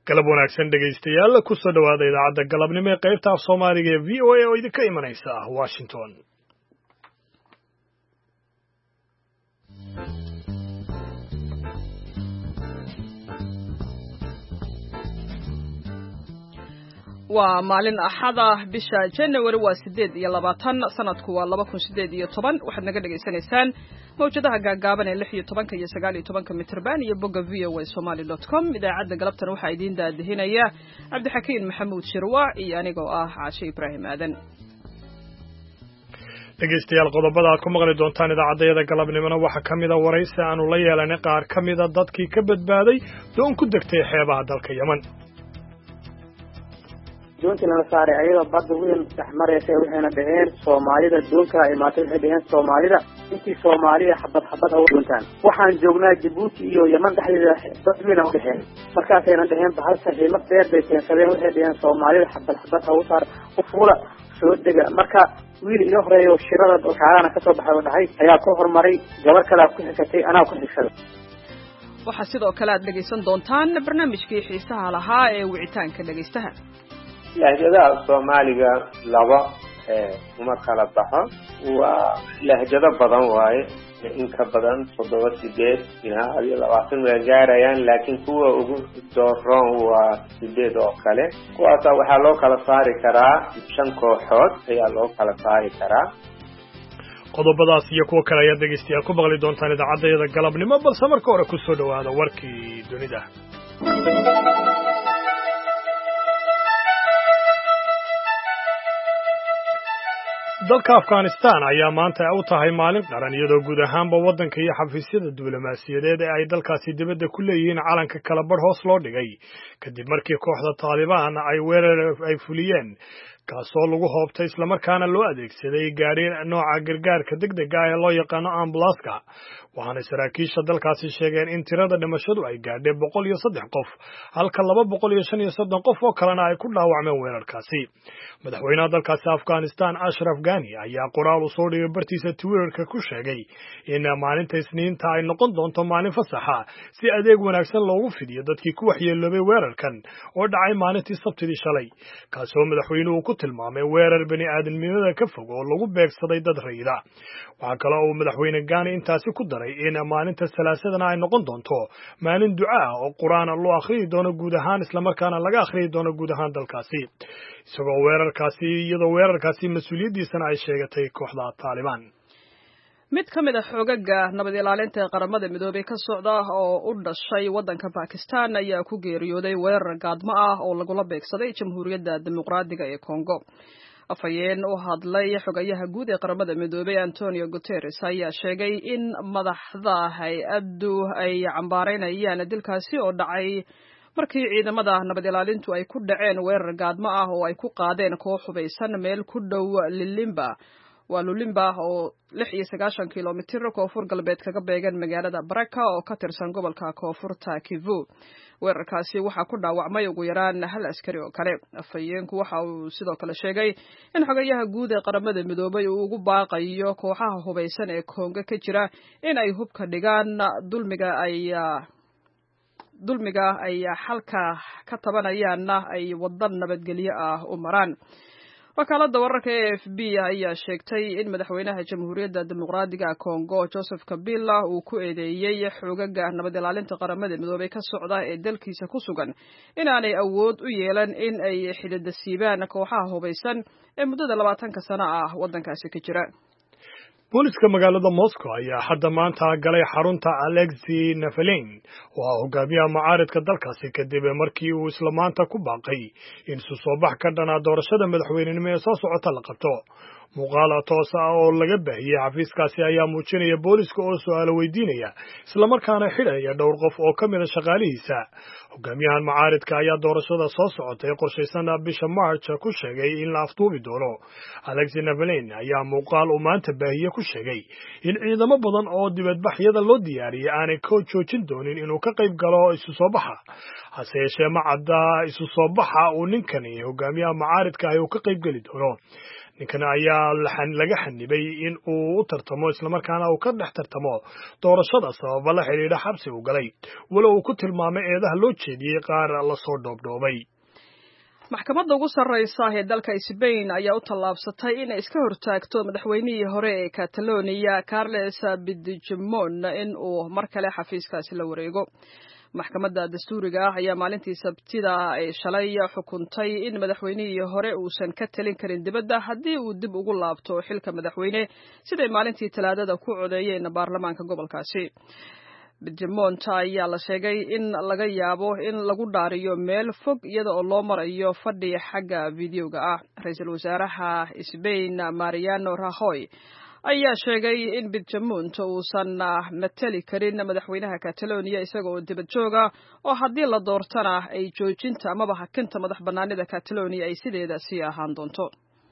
galab wanaagsan dhegaystayaal ku soo dhawaada idaacadda galabnimo ee qaybta af Soomaaliga ee VOA oo idinka imanaysa Washington. waa maalin axada bisha January waa 8 sanadku waa 2018 waxaad naga dhageysanaysaan mawjadaha gaagaaban ee 16 iyo 19 mitrban iyo bogga voasomali.com idaacadda galabtan waxaa idin daadihinaya Cabdixakiin Maxamuud Shirwaac iyo anigoo ah Caashe Ibraahim Aadan. dhegaystayaal qodobada aad ku maqli doontaan idaacaddayada galabnimona waxaa ka mid a waraysi aanu la yeelanay qaar ka mid a dadkii ka badbaaday doon ku degtay xeebaha dalka Yemen. doontii la saaray ayada badda weyn saxmaraysa waxayna dhaheen Soomaalida doonka ay maatay waxay dhaheen Soomaalida intii Soomaaliya xabad u doontaan waxaan joognaa Djibouti iyo Yemen dhexdeeda dad weyn u dhaheen markaasayna dhaheen bahal saxiimad dheer bay keensadeen waxay dhaheen Soomaalida xabad u saar u fuula soo dega marka wiil iyo horeeyo shirada waxaana ka soo baxay oo dhahay ayaa ku hormaray gabar kale ku xigtay anaa ku xigsaday. waxaa sidoo kale aad dhageysan doontaan barnaamijkii xiisaha lahaa ee wicitaanka dhageystaha. lahjadaha Soomaaliga laba uma kala baxo waa lahjado badan waaye in ka badan 7 ilaa 20 way gaarayaan laakiin kuwa ugu dooron waa 8 oo kale kuwaas waxaa loo kala saari karaa 5 kooxood ayaa loo kala saari karaa. qodobadaas iyo kuwa kale ayaa dhegeystayaal ku maqli doontaan idaacaddayada galabnimo balse marka hore ku soo dhawaada warkii dunida. dalka Afghanistan ayaa maanta u tahay maalin qaran iyadoo guud ahaanba waddanka iyo xafiisyada diblomaasiyadeed ee ay dalkaasi dibadda ku leeyihiin calanka kala badh hoos loo dhigay kadib markii kooxda Taliban ay weerar ay fuliyeen kaasoo lagu hoobtay islamarkaana loo adeegsaday gaari nooca gargaarka degdega ah ee loo yaqaano ambulance-ka waxaana saraakiisha dalkaasi sheegeen in tirada dhimashadu ay gaadhay 103 qof halka 235 qof oo kalena ay ku dhaawacmeen weerarkaasi. madaxweynaha dalkaasi Afghanistan Ashraf Ghani ayaa qoraal u soo dhigay bartiisa Twitter-ka ku sheegay in maalinta Isniinta ay noqon doonto maalin fasaxa si adeeg wanaagsan loogu fidiyo dadkii ku waxyeeloobay weerarkan oo dhacay maalintii Sabtidii shalay kaasoo madaxweynuhu ku tilmaamay weerar bini'aadanimada ka fog oo lagu beegsaday dad rayida. waxaa kale oo madaxweyne Ghani intaasi ku daray in maalinta Salaasadana ay noqon doonto maalin ducaa oo Qur'aan loo akhriyo doono guud ahaan isla markaana laga akhriyo doono guud ahaan dalkaasi isagoo weerarkaasi mas'uuliyadiisana ay sheegatay kooxda Taliban. mid ka mid ah xoogaga nabad ilaalinta ee qaramada midoobay ka socda oo u dhashay waddanka Pakistan ayaa ku geeriyooday weerar gaadmo ah oo lagula beegsaday Jamhuuriyadda Dimuqraadiga ee Congo. afhayeen u hadlay xogayaha guud ee qaramada midoobay Antonio Guterres ayaa sheegay in madaxda hay'addu ay cambaareynayaan dilkaasi oo dhacay markii ciidamada nabad ilaalintu ay ku dhaceen weerar gaadmo ah oo ay ku qaadeen koox hubeysan meel ku dhow Lulimba oo 96 kilomitir koonfur galbeed kaga beegan magaalada Baraka oo ka tirsan gobolka Koonfurta Kivu. weerarkaasi waxaa ku dhaawacmay ugu yaraan 1 askari oo kale. afhayeenku waxa uu sidoo kale sheegay in xogayaha guud ee qaramada midoobay uu ugu baaqayo kooxaha hubeysan ee Kongo ka jira in ay hubka dhigaan dulmiga ay xalka ka tabanayaanna ay wadan nabadgelyo ah u maraan. wakaaladda wararka ee AFP ayaa sheegtay in madaxweynaha Jamhuuriyadda Dimuqraadiga Congo Joseph Kabila uu ku eedeeyay xoogaga nabad ilaalinta qaramada midoobay ka socda ee dalkiisa ku sugan inaanay awood u yeelan in ay xididasiibaan kooxaha hubeysan ee muddada 20 sano ah waddankaasi ka jira. booliska magaalada Moscow ayaa hadda maanta galay xarunta Alexei Navalny oo ah hogaamiyaha mucaaradka dalkaasi kadib markii uu isla maanta ku baaqay in soo bax ka dhana doorashada madaxweynenimo ee soo socota la qabto. muuqaal toos ah oo laga baahiyay xafiiskaasi ayaa muujinaya booliska oo su'aalo weydiinaya isla markaana xidhaya dhowr qof oo ka mid ah shaqaalihiisa. hogaamiyahan mucaaradka ayaa doorashada soo socotay qorshaysan bisha March ku sheegay in la afduubi doono. Alexei Navalny ayaa muuqaal uu maanta baahiye ku sheegay in ciidamo badan oo dibadbaxyada loo diyaariyay aanay ka joojin doonin inuu ka qayb galo isu soo baxa. hase yeeshee ma cadda isu soo baxa uu ninkani hogaamiyaha mucaaradka ah uu ka qayb gali doono. ninkan ayaa laga xanibay in uu u tartamo islamarkaana uu ka dhex tartamo doorashada sababa la xidhiidha xabsi uu galay walow uu ku tilmaamay eedaha loo jeediyey qaar lasoo dhoobdhoobay. maxkamadda ugu sarreysa ee dalka Spain ayaa u tallaabsatay inay iska hortaagto madaxweynihii hore ee Catalonia Carles Puigdemont in uu mar kale xafiiskaasi la wareego. maxkamadda dastuuriga ah ayaa maalintii Sabtida ay shalay xukuntay in madaxweynihii hore uusan ka talin karin dibadda haddii uu dib ugu laabto xilka madaxweyne siday maalintii Talaadada ku codeeyeen baarlamaanka gobolkaasi. Puigdemont ayaa la sheegay in laga yaabo in lagu dhaariyo meel fog iyada oo loo marayo fadhi xagga fiidiyowga ah. Ra'iisul wasaaraha Spain Mariano Rajoy ayaa sheegay in Puigdemont uusan matali karin madaxweynaha Catalonia isaga oo dibad jooga oo haddii la doortana ay joojinta amaba hakinta madax bannaanida Catalonia ay sideeda sii ahaan doonto.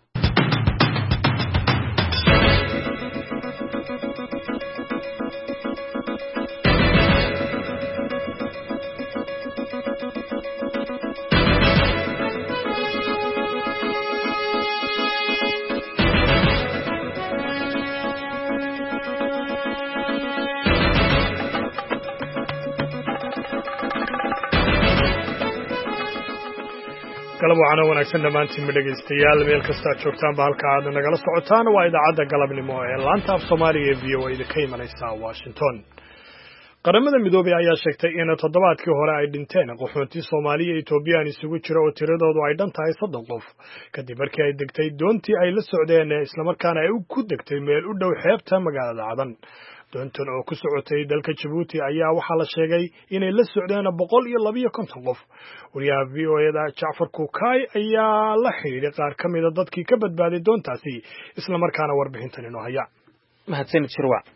galab waxaana wanaagsan dhammaantiin dhegaystayaal meel kasta aad joogtaanba halka aad nagala socotaan waa idaacadda galabnimo ee laanta af Soomaaliga ee VOA ka imanaysa Washington. qaramada midoobay ayaa sheegtay in toddobaadkii hore ay dhinteen qaxoontii Soomaaliya iyo Ethiopian isugu jira oo tiradoodu ay dhan tahay 3 qof kadib markii ay degtay doontii ay la socdeen isla markaana ay ku degtay meel u dhow xeebta magaalada Cadan. doontan oo ku socotay dalka Djibouti ayaa waxaa la sheegay inay la socdeen 152 qof. wariyaha VOA-da Jacfar Kukay ayaa la xiriiray qaar ka mid ah dadkii ka badbaaday doontaasi isla markaana warbixintan inoo haya. mahadsanid Shirwac.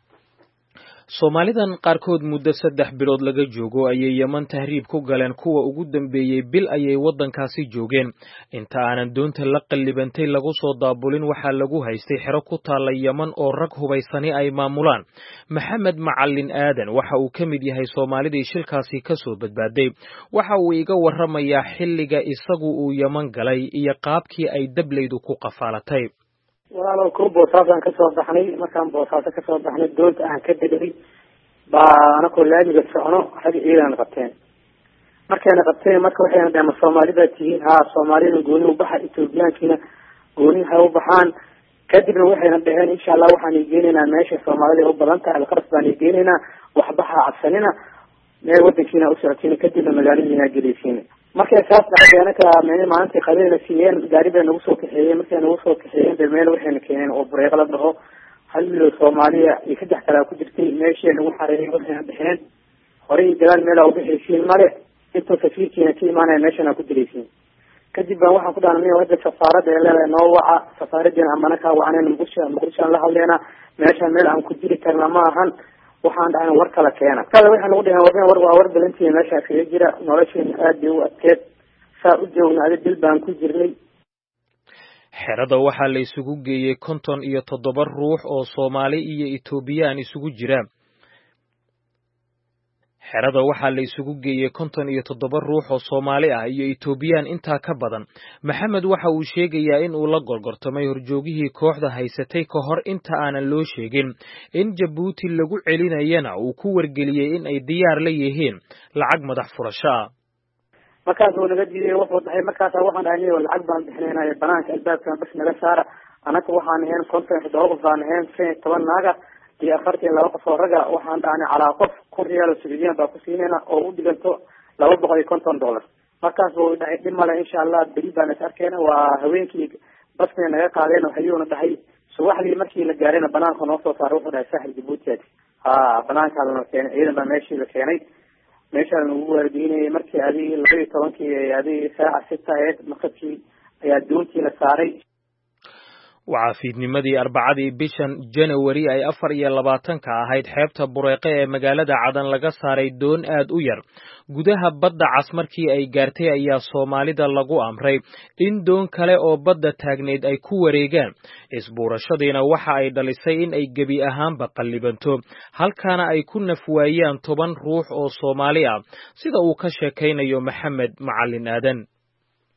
Soomaalidan qaarkood muddo 3 bilood laga joogo ayay Yemen tahriib ku galeen kuwa ugu dambeeyay bil ayay wadankaasi joogeen inta aanan doonta la qallibantay lagu soo daabulin waxa lagu haystay xero ku taala Yemen oo rag hubaysani ay maamulaan. Maxamed Macallin Aadan waxa uu kamid yahay Soomaalidii shilkaasi ka soo badbaaday waxa uu iga warramayaa xilliga isagu uu Yemen galay iyo qaabkii ay dableydu ku qafaalatay. walaalow ku boosaasan ka soo baxnay markaan boosaasa ka soo baxnay doonta aan ka degay baa anako laamiga socno xag ciidan qabteen markayna qabteen marka waxayna dhamaan Soomaalida tihiin Soomaalida gooni u baxa Ethiopiankina gooni ha u baxaan kadibna waxayna dhaheen insha Allah waxaan geenaynaa meesha Soomaalida u badan tahay qaras baan geenaynaa wax baxa cabsanina meel wadankiina u socotiin kadibna magaaladiina gelisiin markay saas dhacday ka maalintii qadayna siiyeen gaariga nagu soo kaxeeyay markay nagu soo kaxeeyeen meel waxayna keeneen oo bureeq la dhaho hal milo Soomaaliya iyo saddex kale ku jirtay meeshii lagu xareeyay waxayna dhexeen horay galaan meel oo bixisiin mare inta safiirkiina ka imaanay meeshana ku diraysiin kadib baan waxaan ku dhaanay wadda safaarada ee leedahay noo waca safaaradina amana ka wacaneen muqdisho la hadleena meesha meel aan ku diri karna ma ahan waxaan dhahay war kala keena kale waxaan ugu dhahay war balantii meesha kaga jira nolosheen aad u adkeed saa u joognaada dil baan ku jirnay. xerada waxaa la isugu geeyay 57 ruux oo Soomaali iyo Ethiopian isugu jira. xerada waxaa la isugu geeyay 57 ruux oo Soomaali ah iyo Ethiopian inta ka badan. Maxamed waxa uu sheegayaa in uu la gorgortamay horjoogihii kooxda haysatay ka hor inta aanan loo sheegin in Djibouti lagu celinayana uu ku wargeliyay in ay diyaar la yihiin lacag madax furasho ah. markaas oo naga diiday wuxuu dhahay markaas waxaan dhahay lacag baan bixinaynaa banaanka albaabka bas naga saara anaka waxaan ahayn 57 qof baan ahayn 10 naaga iyo 42 qof oo raga waxaan dhahnay calaa qof $1 Suudiyan baa ku siinayna oo u dhiganto $250 markaas oo dhahay dhimale insha Allah bari baan arkeena waa haweenkii basna naga qaadeen waxayuuna dhahay subaxdii markii la gaarayna banaanka noo soo saaray wuxuu dhahay saaxil Djibouti banaanka la keenay ciidan baa meeshii la keenay meeshaan ugu wardiinay markii adii 12 adii saaca 6 maqadkii ayaa doontii la saaray. وعافيدnimadii arbacadii bishan January ay 24 ka ahayd xeebta Bureeqe ee magaalada Cadan laga saaray doon aad u yar gudaha badda cas markii ay gaartay ayaa Soomaalida lagu amray in doon kale oo badda taagneed ay ku wareegaan isbuurashadiina waxa ay dhalisay in ay gebi ahaanba qallibanto halkaana ay ku nafwaayaan 10 ruux oo Soomaali ah sida uu ka sheekaynayo Maxamed Macallin Aadan.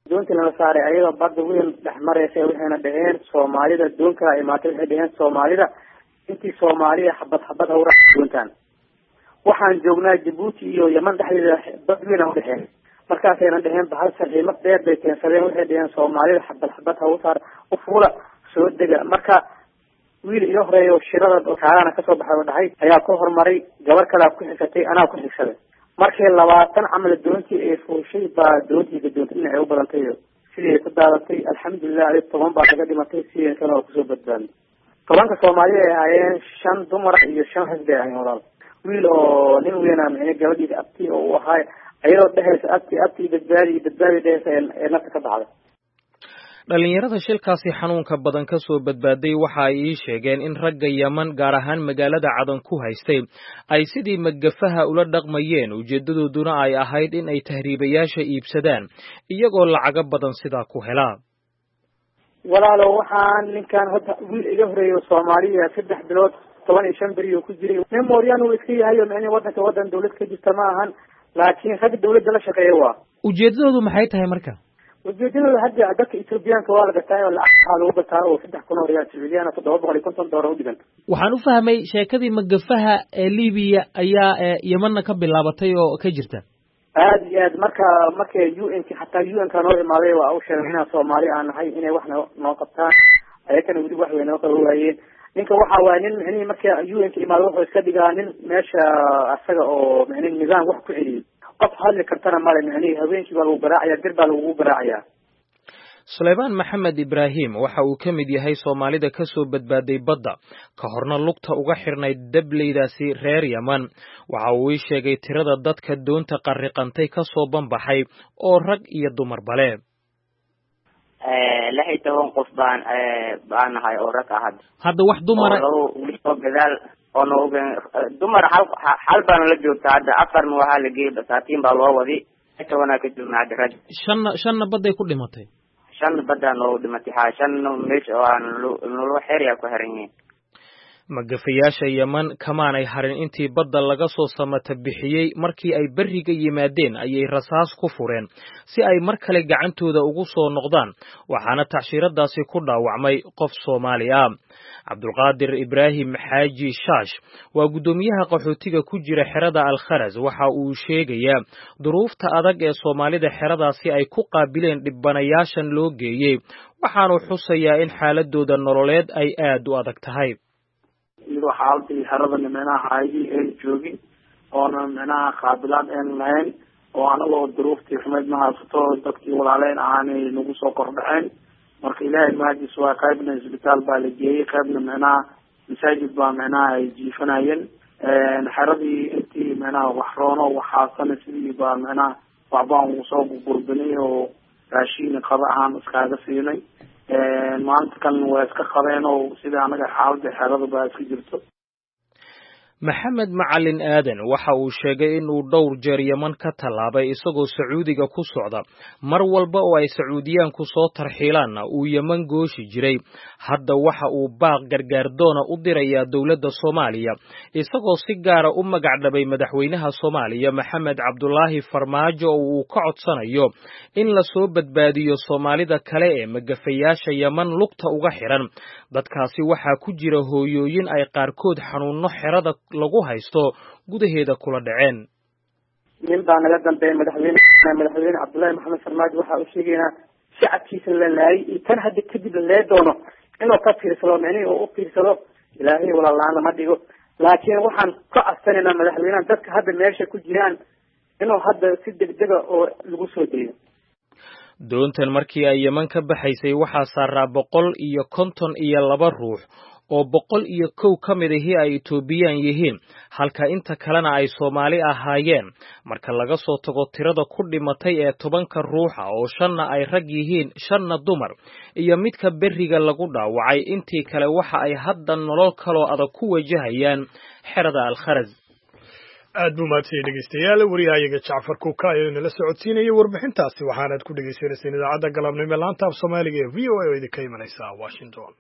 doontii lala saaray ayadoo badda weyn dhex maraysa waxayna dhaheen soomaalida doonka imaatay waxay dhaheen soomaalida intii soomaaliya xabad xabad hawra doontaan. waxaan joognaa Djibouti iyo Yemen dhexdeeda bad weyn u dhexeen markaasayna dhaheen bahal saxiimad dheer bay keensadeen waxay dhaheen soomaalida xabad xabad hawsaar u fuula soo dega. marka wiil iyo horeeyo shirada kaarana ka soo baxay dhahay ayaa ku hormaray gabar kale ku xigtay anaa ku xigsaday markii 20 camal doontii ay fuushay baa doontii dhinaca u badantay sidii ku daadatay alxamdulillah 10 baa laga dhimatay si kale oo kusoo badbaaday. 10 Soomaali ay ahaayeen 5 dumar iyo 5 rag ay ahaayeen wiil oo nin weyn ah ee gabadhiisa abti oo ahaa ayadoo dhehaysa abti badbaadi dhehaysa ee nafta ka baxday. dhalinyarada shilkaasi xanuunka badan ka soo badbaaday waxa ay ii sheegeen in ragga Yemen gaar ahaan magaalada Cadan ku haystay ay sidii magafaha ula dhaqmayeen ujeedadooduna ay ahayd in ay tahriibayaasha iibsadaan iyagoo lacaga badan sidaa ku helaa. walaalo waxaan ninkan hadda wiil iga horeeyo Soomaaliya 3 bilood 15 bari ku jiray memoryaan uu iska yahay in wadan dawlad ka jirta ma ahan laakiin rag dawladda la shaqeeyo waa ujeedadoodu maxay tahay marka ujeedadoodu hadda dadka Ethioopiyaanka waa la gatay oo lacag lagu gataa oo 3,000 riyaal Soomaaliya $750 u dhiganta. waxaan u fahmay sheekadii magafaha ee Liibiya ayaa Yemen ka bilaabatay oo ka jirta aad iyo aad marka UN-ka xataa UN-ka noo imaaday waa u sheegay in Soomaali aan nahay inay wax noo qabtaan ayakana wadi wax weyn oo qabowaayeen. ninka waxa waa nin marka UN-ka imaado wuxuu iska dhigaa nin meesha asaga oo nidaam wax ku celiyay qof hadli kartana male habeenkii baa lagu garaacaya dir baa lagu garaacaya. Suleymaan Maxamed Ibraahim waxa uu ka mid yahay Soomaalida ka soo badbaaday badda ka horna lugta uga xirnay dableydaasi reer Yemen. waxa uu sheegay tirada dadka doonta qarriqantay ka soo banbaxay oo rag iyo dumar bale. 16 qof baan ahay oo rag ah hadda wax dumar oo gadaal oo nooga dumar hal baan la joogtaa hadda 4 waxa la geeyay basaatiin baa loo wadi inta ka joognaa rag shan baday ku dhimatay 5 badan oo dhimatay 5 meesh oo aan loo xiriya ku xiran magafayaasha Yemen kamaanay harin intii badda laga soo samata bixiyay markii ay bariga yimaadeen ayay rasaas ku fureen si ay mar kale gacantooda ugu soo noqdaan waxaana tacshiradaasi ku dhaawacmay qof Soomaali ah. Cabdulqaadir Ibraahim Xaaji Shaash waa gudoomiyaha qaxootiga ku jira xerada Al-Kharaz waxa uu sheegayaa duruufta adag ee Soomaalida xeradaasi ay ku qaabileen dhibanayaashan loo geeyay waxaanu xusayaa in xaaladooda nololeed ay aad u adag tahay. iyadoo xaaladii xerada nimenaha hay'adii ay joogin oona nimenaha qaabilaan aan lahayn oo anagoo duruuftii xumeed ma haysato dadkii walaaleen ahaanay nagu soo kordhaceen marka ilaahay mahadiis waa qaybna isbitaal baa la geeyey qaybna nimenaha masaajid baa nimenaha ay jiifanayeen xeradii intii nimenaha wax roono waxaasana sidii baa nimenaha waxbaan uu soo gurbinay oo raashin qaba ahaan iskaaga siinay maanta kan waa iska qabeen oo sida anaga xaaladda xerada baa iska jirto. Maxamed Macalin Aadan waxa uu sheegay in uu dhowr jeer Yemen ka talaabay isagoo Sacuudiga ku socda mar walba oo ay Sacuudiyaanku soo tarxiilaanna uu Yemen gooshi jiray. hadda waxa uu baaq gargaardoona u dirayaa dawladda Soomaaliya isagoo si gaara u magac dhabay madaxweynaha Soomaaliya Maxamed Cabdullaahi Farmaajo oo uu ka codsanayo in la soo badbaadiyo Soomaalida kale ee magafayaasha Yemen lugta uga xiran. dadkaasi waxa ku jira hooyooyin ay qaarkood xanuuno xerada lagu haysto gudaheeda kula dhaceen. nin baa naga dambeeyay madaxweyne Cabdullaahi Maxamed Farmaajo waxa uu sheegayaa shacabkiisa la laayay tan hadda kadib la doono inuu ka fiirsado oo u fiirsado ilaahay walaalana ma dhigo laakiin waxaan ka codsanayna madaxweynaha dadka hadda meesha ku jiraan inuu hadda si degdeg ah oo lagu soo deeyo. doontan markii ay Yemen ka baxaysay waxaa saaraa 152 ruux oo 101 ka mid ahi ay Itoobiyaan yihiin halka inta kalena ay Soomaali ahaayeen marka laga soo tago tirada ku dhimatay ee 10 ruuxa oo 5 ay rag yihiin 5 dumar iyo midka beriga lagu dhaawacay intii kale waxa ay hadda nolol kale adag ku wajahayaan xerada Al-Kharaz. aad buu mahadsan dhegeystayaal wariyahayaga Jacfar Kuka ee nala socodsiinayay warbixintaasi waxaanaad ku dhegeysaneyseen idaacadda galabnimo laanta af Soomaaliga ee VOA oo idinka imanaysa Washington.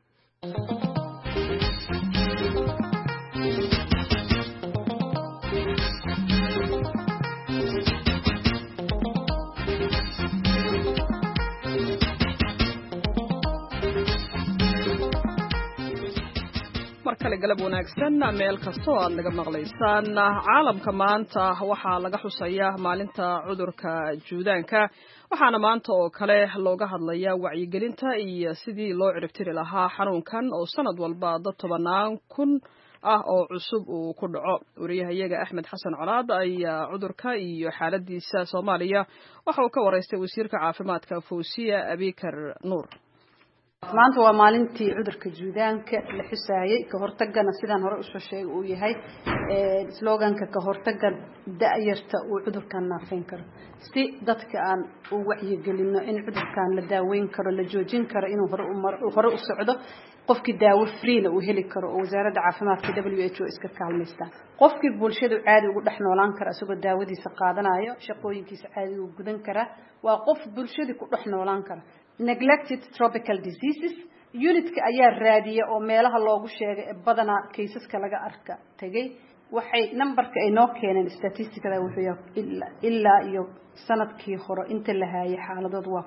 kale galab wanaagsan meel kasta oo aad naga maqlaysaan. Caalamka maanta waxaa laga xusayaa maalinta cudurka juudaanka, waxaana maanta oo kale looga hadlayaa wacyigelinta iyo sidii loo ciribtiri lahaa xanuunkan oo sanad walba dad 10,000 ah oo cusub uu ku dhaco. wariyahayaga Axmed Xasan Colaad ayaa cudurka iyo xaaladiisa Soomaaliya waxa uu ka wareystay wasiirka caafimaadka Fawsiya Abikar Nuur. maanta waa maalintii cudurka juudaanka la xusaayay ka hortagana sidaan hore u soo sheegay uu yahay sloganka ka hortaga da'yarta uu cudurkan naafin karo si dadka aan u wacyigelino in cudurkan la daaweyn karo la joojin karo inuu hore u socdo qofkii daawo free uu heli karo oo wasaaradda caafimaadka WHO iska kaalmaysta qofkii bulshadu caadi ugu dhex noolaan kara asagoo daawadiisa qaadanayo shaqooyinkiisa caadi u gudan kara waa qof bulshadu ku dhex noolaan kara neglected tropical diseases unitka ayaa raadiya oo meelaha loogu sheegay badanaa kaysaska laga arka tagay waxay numberka ay noo keeneen statisticada wuxuu yahay ilaa iyo sanadkii hore inta la haayay xaaladood waa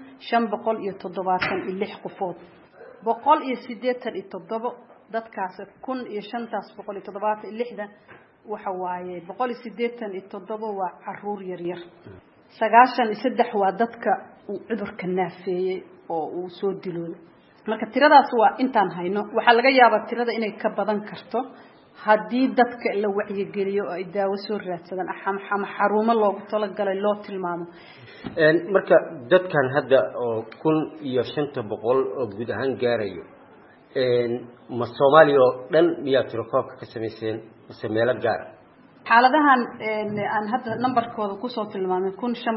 576 qofood 187 dadkaas 1576 waxa waaye 187 waa caruur yar yar 93 waa dadka uu cudurka naafeeyay oo uu soo dilooday marka tiradaas waa intaan hayno waxa laga yaabaa tirada inay ka badan karto haddii dadka la wacyigeliyo oo ay daawo soo raadsadaan ama xarumo loogu talagalay loo tilmaamo marka dadkan hadda oo 1500 oo guud ahaan gaarayo ma Soomaaliya dhan miyaa tirokoobka ka sameeyeen meelo gaar xaaladahan aan hadda numberkooda ku soo tilmaamay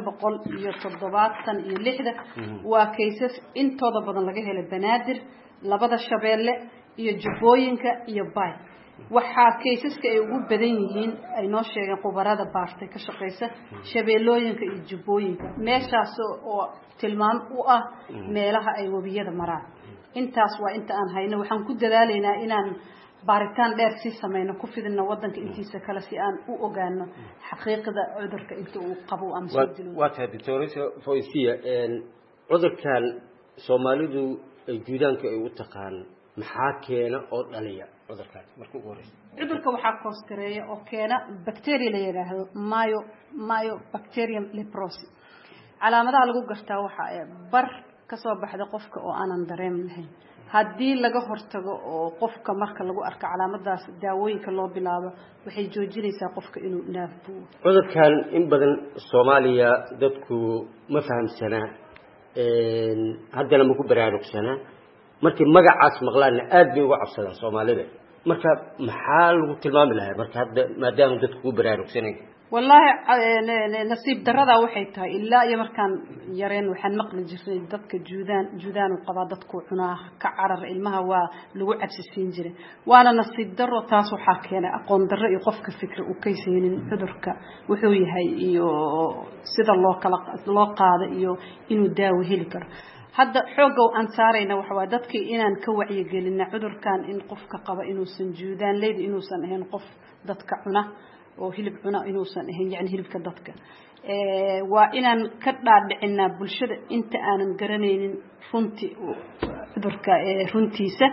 1576 waa cases intooda badan laga helay Banaadir labada Shabeelle iyo Jubbooyinka iyo Bay waxa caseska ay ugu badan yihiin ay noo sheegeen khubarada baartay ka shaqeysa Shabeellooyinka iyo Jubbooyinka meeshaas oo tilmaam u ah meelaha ay wabiyada maraan intaas waa inta aan hayno waxaan ku dadaalaynaa inaan baaritaan dheer si sameeyno ku fidino wadanka intiisa kale si aan u ogaano xaqiiqada cudurka inta uu qabo ama soo dilo waa tahay doctoressa Fawsiya cudurkan Soomaalidu juudaanka ay u taqaan maxaa keena oo dhaliya cudurkan markuu ugu horeysa cudurka waxaa kooskareeya oo keena bacteria la yiraahdo Mycobacterium leprosis calaamadaha lagu gartaa waxa ay bar ka soo baxda qofka oo aanan dareem lahayn haddii laga hortago oo qofka marka lagu arko calaamadaas daawooyinka loo bilaabo waxay joojinaysaa qofka inuu naafo cudurkan in badan Soomaaliya dadku ma fahamsana haddana ma ku baraarugsana markii magacaas maqlaan aad bay uga cabsadaan Soomaalida marka maxaa lagu tilmaami lahaa marka hadda maadaama dadku ku baraarugsanay wallahi nasiib darada waxay tahay ilaa iyo markaan yareen waxaan maqli jirnay dadka juudaan u qaba dadku cunaa ka carar ilmaha waa lagu cabsiin jiray waana nasiib daro taas waxa keenay aqoon darro iyo qofka fikir uu kayseenin cudurka wuxuu yahay iyo sida loo qaado iyo inuu daawo heli karo hadda xoogow aan saarayna waxa waa dadka inaan ka wacyigelino cudurkan in qofka qaba inuusan juudaan leeyahay inuusan ahayn qof dadka cuna oo hilib cuna inuusan ahayn yani hilibka dadka waa inaan ka dhaadhicinaa bulshada inta aanan garanaynin runtii cudurka runtiisa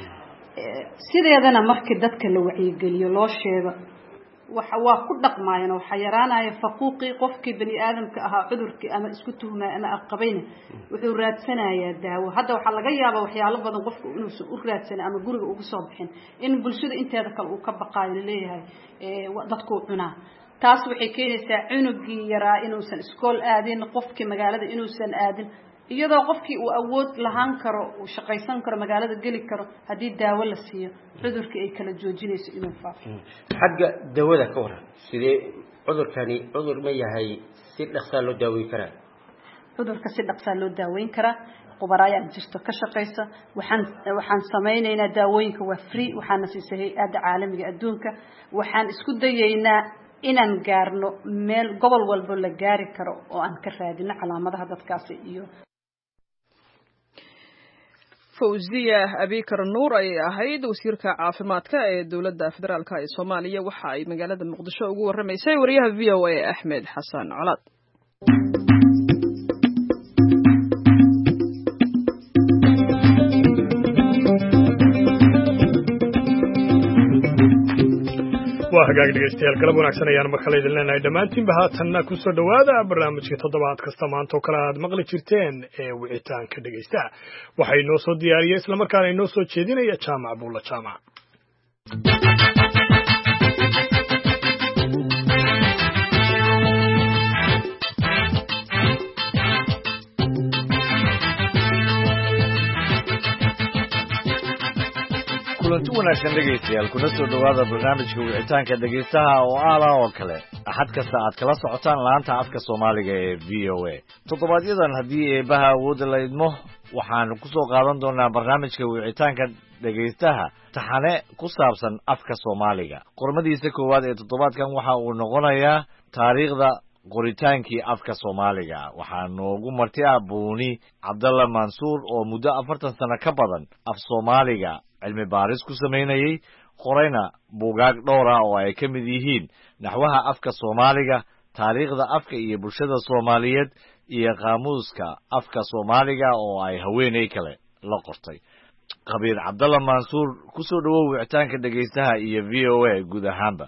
sideedana markii dadka la wacyigeliyo loo sheego waa ku dhaqmaayeen waxa yaraanaya faquuqii qofkii bani aadamka ahaa cudurkii ama isku tuhmaa ama aqabayna wuxuu raadsanayaa daawo hadda waxa laga yaabaa waxyaalo badan qofku inuu u raadsana ama guriga ugu soo bixin in bulshada inteeda kale uu ka baqaayo leeyahay dadku cunaa taas waxay keenaysaa cunugii yaraa inuusan iskool aadin qofkii magaalada inuusan aadin iyadoo qofkii uu awood lahaan karo uu shaqaysan karo magaalada gali karo hadii daawo la siiyo cudurkii ay kala joojinayso inuu faafo xagga dawada ka waran sidee cudurkani cudur ma yahay si dhaqso loo daaweyn karaa cudurka si dhaqso loo daaweyn karaa qubaraya jirto ka shaqeysa waxaan sameynaynaa daawooyinka waa free waxaan siisay hay'adda caalamiga adduunka waxaan isku dayaynaa inaan gaarno meel gobol walba la gaari karo oo aan ka raadino calaamadaha dadkaasi iyo Fawsiya Abikar Nuur ay ahayd wasiirka caafimaadka ee dawladda federaalka ee Soomaaliya waxa ay magaalada Muqdisho ugu waramaysay wariyaha VOA Axmed Xasan Colaad waa hagaag dhegeystayaal galab wanaagsan ayaan markale idin leenahay dhammaantiinba haatanna ku soo dhowaada barnaamijkii toddobaad kasta maanta oo kale aad maqli jirteen ee wicitaanka dhegeysta waxaa inoo soo diyaariyey islamarkaana inoo soo jeedinaya jaamac buulla jaamac kulanti wanaagsan dhegaystayaal kuna soo dhowaada barnaamijka wicitaanka dhegaystaha oo aala oo kale axad kasta aad kala socotaan laanta afka soomaaliga ee v o a toddobaadyaddan haddii eebaha awoodda la idmo waxaanu ku soo qaadan doonaa barnaamijka wicitaanka dhegaystaha taxane ku saabsan afka soomaaliga qormadiisa koowaad ee toddobaadkan waxa uu noqonayaa taariikhda qoritaankii afka soomaaliga waxaa noogu marti ah buuni cabdalla mansuur oo muddo 40 sano ka badan af soomaaliga cilmi baaris ku samaynayay qorayna buugaag dhowr ah oo ay ka mid yihiin naxwaha afka soomaaliga taariikhda afka iyo bulshada soomaaliyeed iyo qaamuuska afka soomaaliga oo ay haweeney kale la qortay qabiir cabdalla mansuur ku soo dhawow wicitaanka dhegaystaha iyo v o a guud ahaanba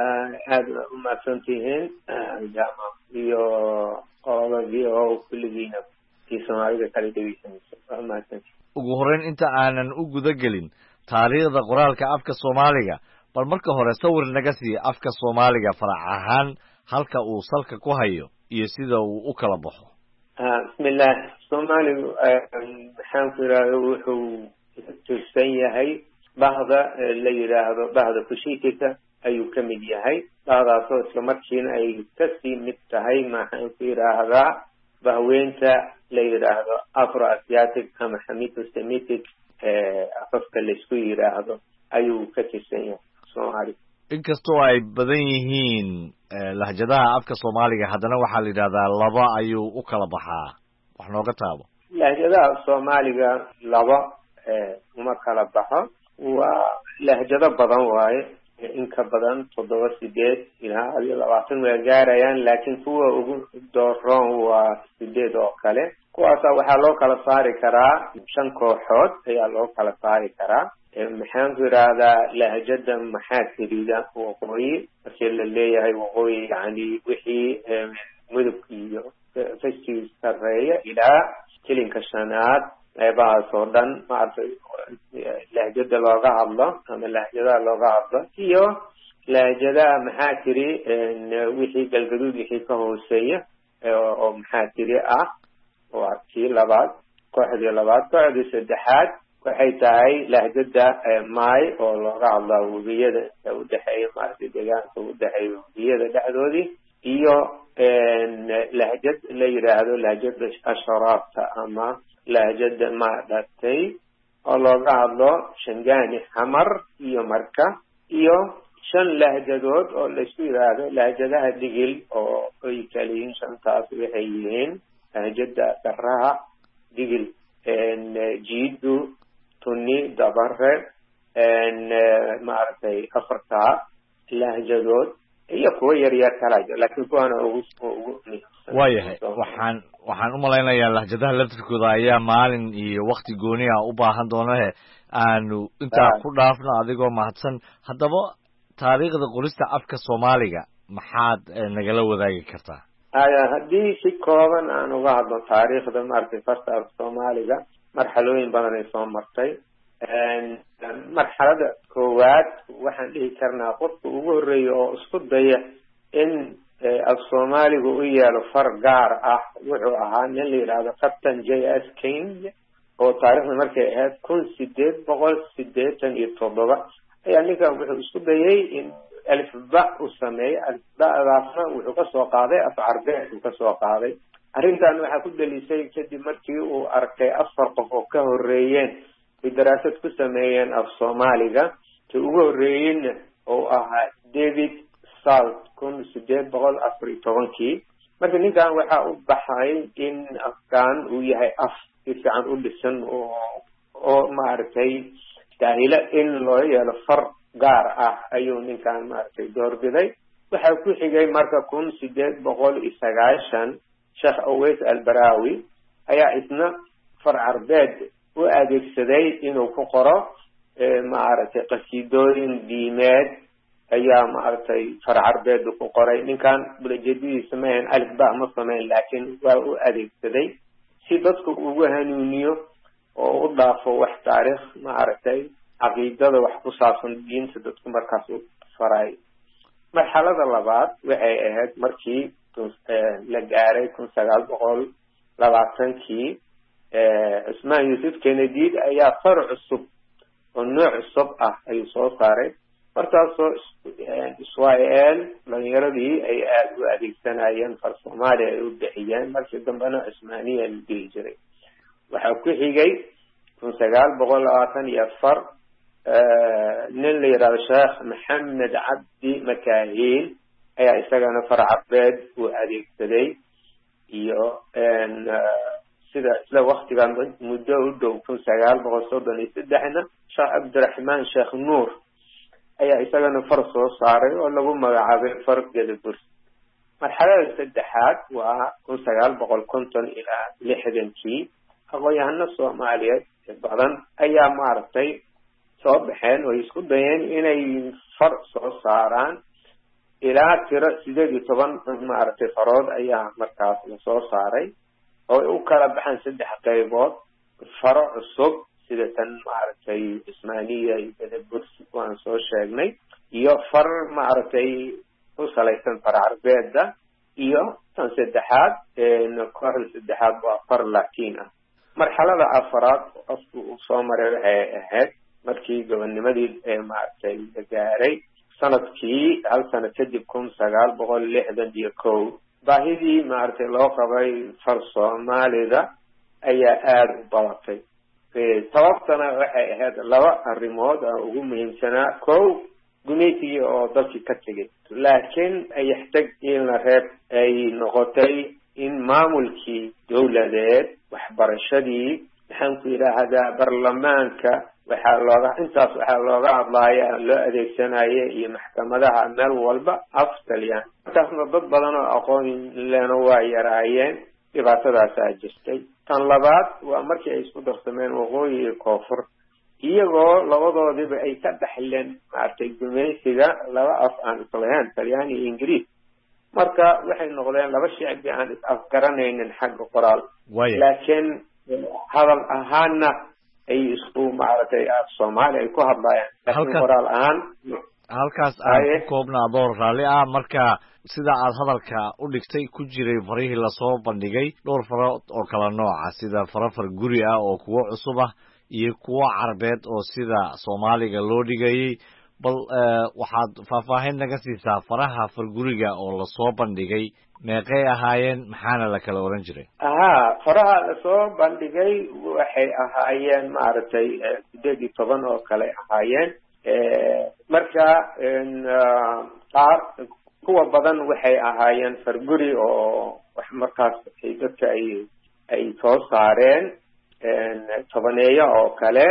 aad u mahadsantihiin jaamac iyo qolada v o kulligiina kii soomaalida kala dhegeysanaysa waa mahadsantihiin ugu horreyn inta aanan u guda gelin taariikhda qoraalka afka soomaaliga bal marka hore sawir naga siiya afka soomaaliga farac ahaan halka uu salka ku hayo iyo sida uu u kala baxo bismillah soomaaligu maxaan ku yidhaahdo wuxuu tirsan yahay bahda la yidhaahdo bahda kushiikika ayuu ka mid yahay bahdaasoo isla markiina ay kasii mid tahay maxaan ku yidhaahdaa bahweynta la yidhaahdo afro-asiatic ama xamito-semitic afafka laisku yidhaahdo ayuu ka tirsan yahay soomaaliga inkastoo ay badan yihiin lahjadaha afka soomaaliga haddana waxaa la yidhahdaa laba ayuu u kala baxaa wax nooga taabo lahjadaha soomaaliga laba uma kala baxo waa lahjado badan waaye in ka badan 7 ilaa 20 way gaarayaan laakiin kuwa ugu dooroon waa 8 oo kale kuwaasa waxaa loo kala saari karaa 5 kooxood ayaa loo kala saari karaa maxaan ku yidhaahdaa lahjada maxaa tirida waqooyi markii la leeyahay waqooyi yani wixii mudug iyo fashii sareeya ilaa jilinka shanaad qeybahaas oo dhan maaragtay lahjada looga hadlo ama lahjadaha looga hadlo iyo lahjadaha maxaa tiri wixii galgaduud wixii ka hooseeya oo maxaa tiri ah waa kii labaad kooxdii saddexaad waxay tahay lahjada maay oo looga hadlaa webiyada udhexeeya maaragtay deegaanka udhexeeya webiyada dhexdoodii iyo lahjad la yidhaahdo lahjada asharaabta ama lahjada maadhatay oo looga hadlo shangaani xamar iyo marka iyo 5 lahjadood oo laisku yidhaahdo lahjadaha digil oo ay kala yihiin 5taas waxay yihiin lahjada daraha digil jiidu tuni dabare maaragtay 4 lahjadood iyo kuwa yaryar kala jiro laakiin kuwana ugu waayahay waxaan u malaynayaa lahjadaha laftirkooda ayaa maalin iyo wakti gooni ah u baahan doonahe aanu intaa ku dhaafno adigoo mahadsan haddaba taariikhda qorista afka soomaaliga maxaad nagala wadaagi kartaa haddii si kooban aan uga hadlo taariikhda maaragtay farta afka soomaaliga marxalooyin badan ay soo martay marxalada koowaad waxaan dhihi karnaa qofka ugu horreeya oo isku daya in af soomaaliga u yeelo far gaar ah wuxuu ahaa nin la yidhaahdo captain J.S. King oo taariikhda markay ahayd 1887 ayaa ninkan wuxuu isku dayay in alifba u sameeyo alifbadaasna wuxuu kasoo qaaday af carbeed uu kasoo qaaday arrintan waxaa ku dhalisay kadib markii uu arkay 4 qof oo ka horreeyeen ay daraasad ku sameeyeen af soomaaliga ka ugu horreeyeyna oo ahaa David Salt 1814 marka ninkan waxaa u baxay in afkaan uu yahay af si fiican u dhisan oo maaragtay daahila in loo yeelo far gaar ah ayuu ninkan maaragtay doorbiday waxaa ku xigay marka 1890 Sheekh Aweys Albarawi ayaa isna far carbeed u adeegsaday inuu ku qoro maaragtay qasiidooyin diimeed ayaa maaragtay far carbeed ku qoray. ninkan bulajadiisa ma ahayn alif ba ma sameyn, laakiin waa u adeegsaday si dadku ugu hanuuniyo oo u dhaafo wax taariikh maaragtay caqiidada wax ku saabsan diinta dadku markaas u faray. marxalada labaad waxay ahayd markii la gaaray 1920kii Cusmaan Yuusuf Kennedy ayaa far cusub oo nooc cusub ah ayuu soo saaray. markaasoo Israel dhalinyaradii ay aad u adeegsanayeen far Soomaali ay u bixiyeen, markii dambena Cusmaaniya la dhihi jiray. waxaa ku xigay 1924 nin la yidhaahdo Sheekh Maxamed Cabdi Makahiil ayaa isagana far carbeed u adeegsaday. iyo sida isla waqtigan muddo u dhow 1933na Sheekh Cabdiraxmaan Sheekh Nuur ayaa isagana far soo saaray oo lagu magacaabay far Gadabursi. marxalada saddexaad waa 1950 ilaa 60kii aqoon-yahano Soomaaliyeed badan ayaa maaragtay soo baxeen oo isku dayeen inay far soo saaraan. ilaa tiro 18 maaragtay farood ayaa markaas la soo saaray oo u kala baxaan 3 qaybood: faro cusub sida tan maaragtay Cusmaaniya iyo Gadabursi waan soo sheegnay, iyo far maaragtay u salaysan far carbeeda, iyo tan saddexaad kooxda saddexaad waa far laakiin ah. marxalada afraad qofku uu soo maray waxay ahayd markii gobonnimadii maaragtay la gaaray sanadkii hal sano kadib 1961 baahidii maaragtay loo qabay far Soomaalida ayaa aad u badatay. sababtana waxay ahayd laba arrimood oo ugu muhiimsanaa. kow, gumaysigii oo dalkii ka tegay, laakiin ay yaxtag in la reeb ay noqotay in maamulkii dowladeed, waxbarashadii, maxaan ku yidhaahdaa baarlamaanka, intaas waxaa looga hadlaaya loo adeegsanaya iyo maxkamadaha meel walba af Talyaani. markaasna dad badan oo aqoon lena waa yaraayeen, dhibaatadaasaa jirtay. tan labaad waa markii ay isku darsameen waqooyi iyo koonfur, iyagoo labadoodiba ay ka dhaxleen maaragtay gumaysiga laba af aan islahayn, Talyaani iyo Ingiriis. marka waxay noqdeen laba shicbi aan is-afgaranaynin xagga qoraal, laakiin hadal ahaanna ay isku maaragtay Soomaali ay ku hadlayaan, laakiin qoraal ahaan halkaas aan ku koobnaa door raalli ah. marka sida aad hadalka u dhigtay ku jiray farihii lasoo bandhigay dhowr faro oo kala nooca, sida far guri ah oo kuwo cusub ah iyo kuwo carbeed oo sida Soomaaliga loo dhigayay. bal waxaad faahfaahin naga siisaa faraha farguriga oo lasoo bandhigay meeqay ahaayeen, maxaana la kala oran jiray? faraha lasoo bandhigay waxay ahaayeen maaragtay 18 oo kale ahaayeen. marka qaar kuwa badan waxay ahaayeen farguri oo wax markaas dadka ay soo saareen 10 oo kale.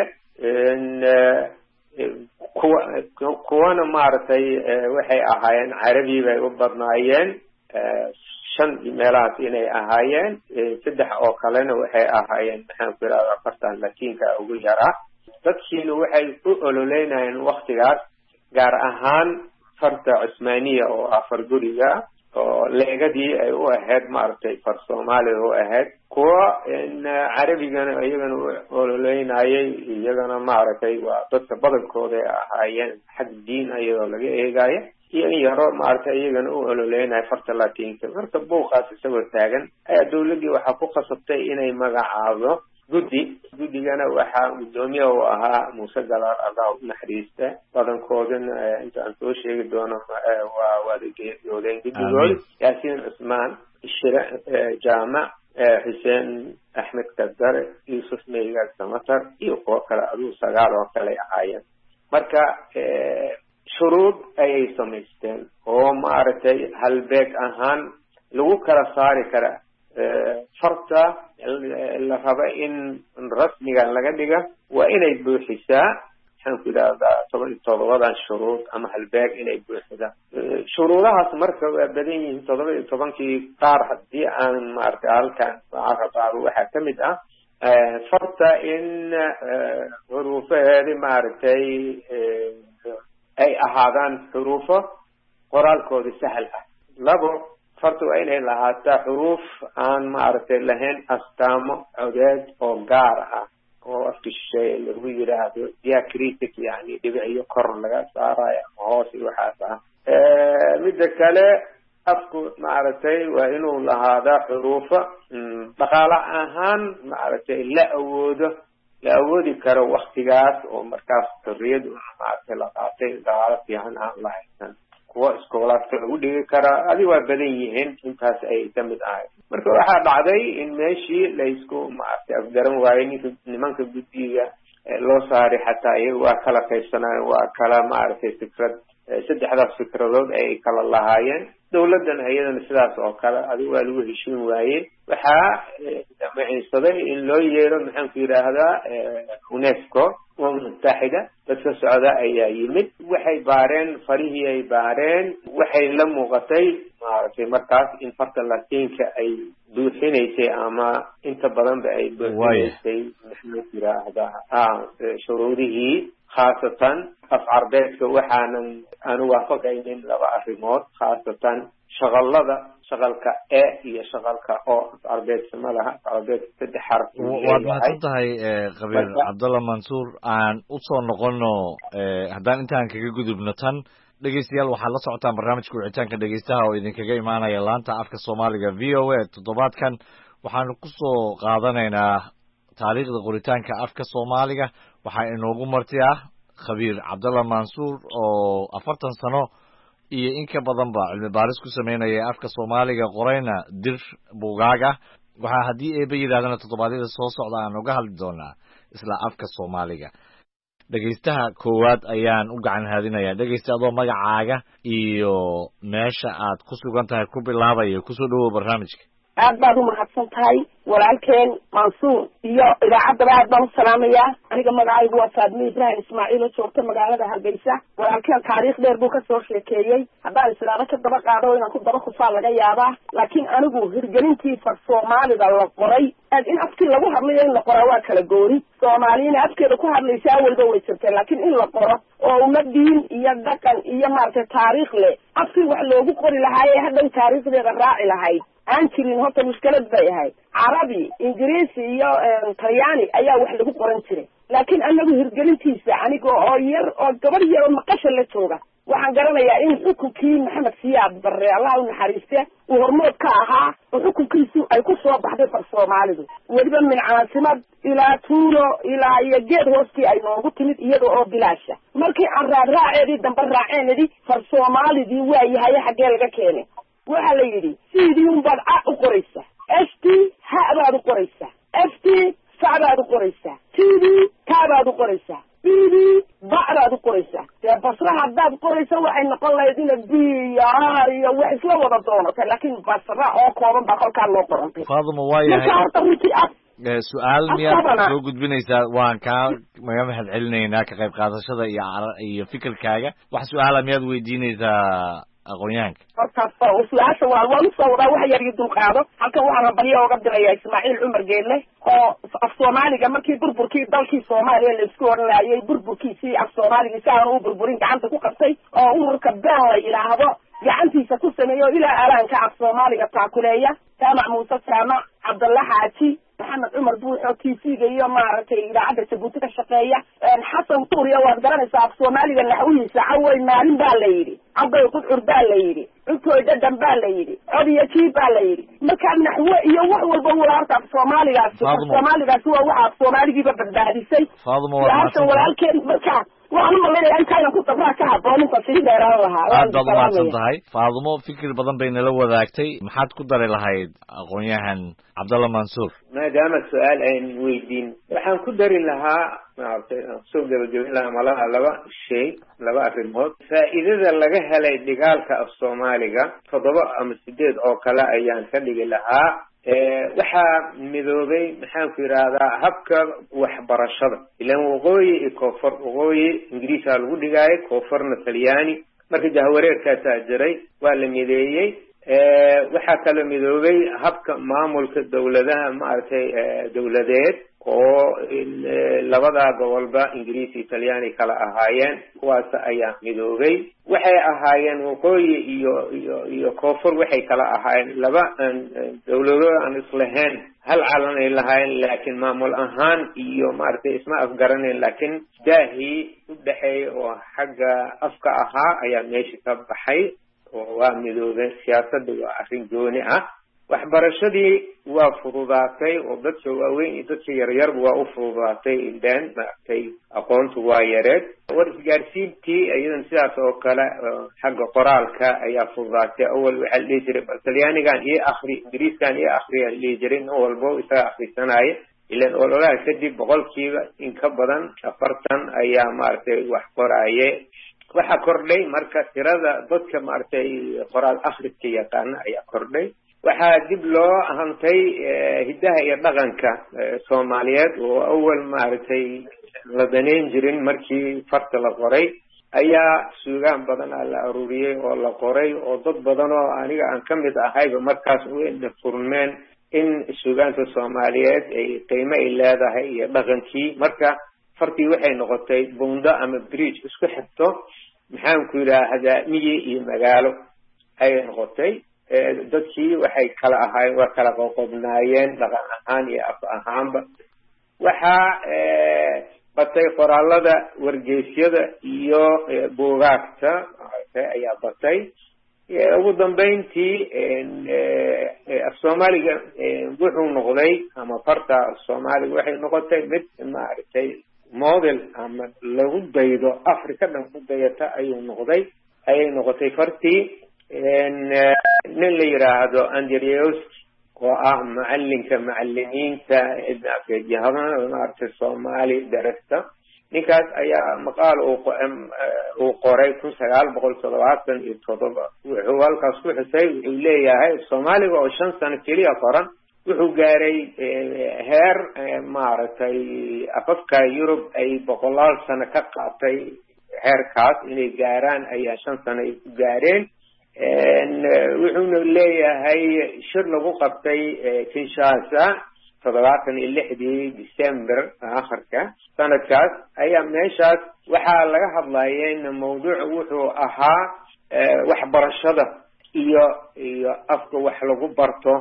kuwana maaragtay waxay ahaayeen carabi bay u badnaayeen, 5 meelahaas inay ahaayeen. 3 oo kalena waxay ahaayeen maxaan ku yidhahdaa fartan latiinka ugu yaraa. dadkiina waxay u ololeynayeen waktigaas gaar ahaan farta Cusmaaniya oo ah farguriga oo leegadii ay u ahayd maaragtay far Soomaaliya u ahayd. kuwa carabigana iyagana u ololeynayay, iyagana maaragtay waa dadka badankooda ay ahaayeen xag diin iyadoo laga eegaayo, iyo in yaro maaragtay iyagana u ololeynaya farta latiinka. marka buuqaas isagoo taagan ayaa dowladdii waxaa ku khasabtay inay magacaabo guddigana waxaa gudoomiye u ahaa Muuse Galaal, Allah u naxariista. badankoodana inta aan soo sheegi doono waa wadageedoodeen guddigood: Yaasiin Cusmaan, Shire Jaamac, Xuseen Axmed Kadare, Yuusuf Meygaag Samatar iyo kuwo kale aduu 9 oo kale ahaayeen. marka shuruud ayay samaysteen oo maaragtay halbeeg ahaan lagu kala saari kara farta la raba in rasmiga laga dhiga waa inay buuxisaa waxaan ku idhaahdaa 17 shuruud ama halbeeg inay buuxidaan. shuruudahaas marka waa badan yihiin 17kii qaar haddii aan maaragtay halkan qaar waxaa ka mid ah farta in xuruufaheedi maaragtay ay ahaadaan xuruufo qoraalkooda sahal ah. labo, fartu waa inay lahaataa xuruuf aan maaragtay lahayn astaamo codeed oo gaar ah oo afka shisheeye lagu yidhaahdo diacritic, yani dhibiciyo kor laga saarayo ama hoos iyo waxaas ah. midda kale afku maaragtay waa inuu lahaadaa xuruufo dhaqaale ahaan maaragtay la awoodi karo waktigaas oo markaas xorriyad maaragtay la qaatay dhaqaalo fiican aan la haysan. kuwa iskoolaadka lagu dhigi karaa adi waa badan yihiin, intaas ay ka mid ahay. marka waxaa dhacday in meeshii laysku maaragtay afgaran waayey nimanka guddiga loo saaray, xataa iyaga waa kala qaybsanaayen, waa kala maaragtay saddexdaas fikradood ay kala lahaayeen. dawladdan iyadana sidaas oo kale adiga waa lagu heshiin waayey. waxaa damaceysaday in loo yeero maxaanku yidhaahdaa UNESCO mutaxida, dadka socda ayaa yimid, waxay baareen, farihii ay baareen, waxay la muuqatay maaragtay markaas in farta latiinka ay buuxinaysay ama inta badanba ay buuxinaysay maxaanku yidhaahdaa shuruudihii, khaasatan af carbeedka waxaanan aanu waafaqaynin laba arrimood, khaasatan shaqalka e iyo shaqalka o. af carbeedka ma laha, af carbeedka 3 xaraf. waad mahadsan tahay khabiir cabdalla mansuur. aan usoo noqono haddaan intaan kaga gudubno tan, dhegeystayaal waxaad la socotaan barnaamijka wicitaanka dhegeystaha oo idinkaga imaanaya laanta afka soomaaliga v o a. toddobaadkan waxaanu kusoo qaadanaynaa taariikhda qoritaanka afka soomaaliga. waxaa inoogu marti ah khabiir cabdalla mansuur oo 40 sano iyo in ka badanba cilmi baaris ku sameynaya afka soomaaliga, qorayna dir buugaag ah. waxaa haddii eeba yidhahdana toddobaadyada soo socda aan uga hadli doonaa isla afka soomaaliga. dhegeystaha koowaad ayaan u gacan haadinayaa. dhegeysta adoo magacaaga iyo meesha aad ku sugan tahay ku bilaabaya, kusoo dhawow barnaamijka. aad baad u mahadsan tahay walaalkeen mansuur iyo idaacaddaba aad baan u salaamayaa. aniga magacaygu waa faadmi ibraahim ismaaciil oo joogta magaalada hargeysa. walaalkeen taariikh dheer buu kasoo sheekeeyey, haddaan islaamo ka daba qaado inaan ku daba kufaa laga yaabaa. laakiin anigu hirgelintii far soomaalida la qoray, in afkii lagu hadlayo in la qoraa waa kala gooni. soomaaliyina afkeeda ku hadlaysa awalba way jirtay, laakiin in la qoro oo uma diin iyo dhaqan iyo maaragtay taariikh leh afkii wax loogu qori lahaaye hadhow taariikhdeeda raaci lahayd aan jirin, horta mushkilad bay ahayd. carabi, ingiriisi iyo talyaani ayaa wax lagu qoran jiray. laakiin anagu hirgelintiisa aniga oo yar oo gabadh yar oo maqasha la jooga waxaan garanayaa in xukunkii maxamed siyaad barre allah u naxariiste uu hormood ka ahaa oo xukunkiisu ay ku soo baxday far soomaalidu, weliba min caasimad ilaa tuulo ilaa iyo geed hoostii ay noogu timid iyada oo bilaasha. markii aan raaceedii dambe raaceenidii far soomaalidii waa yahaye xaggee laga keenay. waxaa la yidhi sidii unbaad a u qoraysaa, ft ha baad u qoraysaa, ft sa baad u qoraysaa, td taa baad u qoraysaa, bd ba baad u qoraysaa. dee basra haddaad qoraysa waxay noqon lahayd ina b iyo r iyo wax isla wada doonatay, laakiin basra oo kooban baa kolkaa loo qorantay. faaduma waa yahay marka horta runtii su-aal miyaad soo gudbinaysaa? waan kaa maga mahad celinaynaa ka qayb qaadashada iyo fikirkaaga. wax su-aala miyaad weydiinaysaa aqoonyahanka? horta su-aasha waan usoo wadaa wax yar iyo dulqaado. halkan waxaan hambalyo oga dirayaa ismaaciil cumar geelle oo af soomaaliga markii burburkii dalkii soomaaliya laisku odhanayay burburkiisii af soomaaliga si aan u burburin gacanta ku qabtay oo ururka been la yidhaahdo gacantiisa ku sameeyo ilaa alaanka af soomaaliga taakuleeya. jaamac muuse jaamac, cabdalla xaaji, maxamed cumar buuxo tv-ga iyo maaragtay idaacadda jabuuti ka shaqeeya, xasan tuuriya waad garanaysaa af soomaaliga naxwihiisa cawey maalin baa la yidhi, cabday qudcur baa la yidhi, cuntoy dhadhan baa la yidhi, cod iyo jiib baa la yidhi. markaa naxwe iyo wax walba walaarta af soomaaligaasi waa waxa af soomaaligiiba badbaadisay. su-aasha walaalkeen markaa waxaan u malaynayaa intaynan ku dabraa ka haboon inta sii dheeraan lahaa. aad baad umahadsan tahay faadumo. fikir badan bay nala wadaagtay. maxaad ku dari lahayd aqoonyahan cabdalla mansuur? maadaama su-aal ayn weydiin, waxaan ku dari lahaa maaragtay aan kusoo gabagabin lahaa malaha laba arrimood. faa'iidada laga helay dhigaalka af soomaaliga 7 ama 8 oo kale ayaan ka dhigi lahaa. waxaa midoobay maxaanku yidhaahdaa habka waxbarashada. ilaan waqooyi iyo koonfur, waqooyi ingiriisa lagu dhigaayo, koonfurna talyaani. marka jahwareerkaasaa jiray, waa la mideeyey. waxaa kala midoobay habka maamulka dawladaha maaragtay dawladeed oo labada gobolba ingiriis iyo talyaani kala ahaayeen kuwaas ayaa midoobay waxay ahaayeen waqooyi iyo koonfur waxay kala ahaayeen laba dawlado aan islahayn hal calan ay lahaayeen laakiin maamul ahaan iyo maaragtay isma afgaranayn laakiin daahii u dhaxeeya oo xagga afka ahaa ayaa meesha ka baxay oo waa midoobay siyaasadda waa arrin gooni ah waxbarashadii waa fududaatay oo dadka waaweyn iyo dadka yaryarba waa u fududaatay ilaan maaragtay aqoontu waa yareed wargaarsiintii iyadan sidaas oo kale xagga qoraalka ayaa fududaatay awal waxaa la dhihi jiray bal talyaanigan iyo akhri ingiriiskan iyo akhriyaa la dhihi jiray nin walbo isaga akhrisanaya ilaan ololaha kadib boqolkiiba in ka badan 40 ayaa maaragtay wax qoraaye waxaa kordhay marka tirada dadka maaragtay qoraal akhriska yaqaana ayaa kordhay waxaa dib loo hantay hidaha iyo dhaqanka Soomaaliyeed oo awal maaragtay la daneyn jirin markii farta la qoray ayaa suugaan badan la ururiyay oo la qoray oo dad badan oo aniga aan kamid ahayba markaas weyn furmeen in suugaanta Soomaaliyeed ay qiimo ay leedahay iyo dhaqankii marka fartii waxay noqotay bundo ama bridge isku xirto maxaan ku yiraahdaa miyi iyo magaalo ay noqotay dadkii waxay kala ahaayeen waa kala qoqobnaayeen dhaqan ahaan iyo af ahaanba waxaa batay qoraalada wargeysyada iyo buugaagta ayaa batay ugu dambeyntii Soomaaliga wuxuu noqday ama farta Soomaaliga waxay noqotay mid maaragtay model ama lagu daydo Afrika dhan ku dayata ayay noqotay fartii nin la yiraahdo Andrews oo ah macallimiinta afeegyahada maaragtay Soomaali darasta ninkaas ayaa maqaal uu qoray 1977 wuxuu halkaas ku xusay wuxuu leeyahay Soomaaliga oo 5 sano kaliya qoran wuxuu gaaray heer maaragtay afafka Yurub ay 100 sano ka qaatay heerkaas inay gaaraan ayaa 5 sano ay ku gaareen wuxuuna leeyahay shir lagu qabtay Kinshasa 76 December aakhirka sanadkaas ayaa meeshaas waxaa laga hadlayeen mawduuc wuxuu ahaa waxbarashada iyo afka wax lagu barto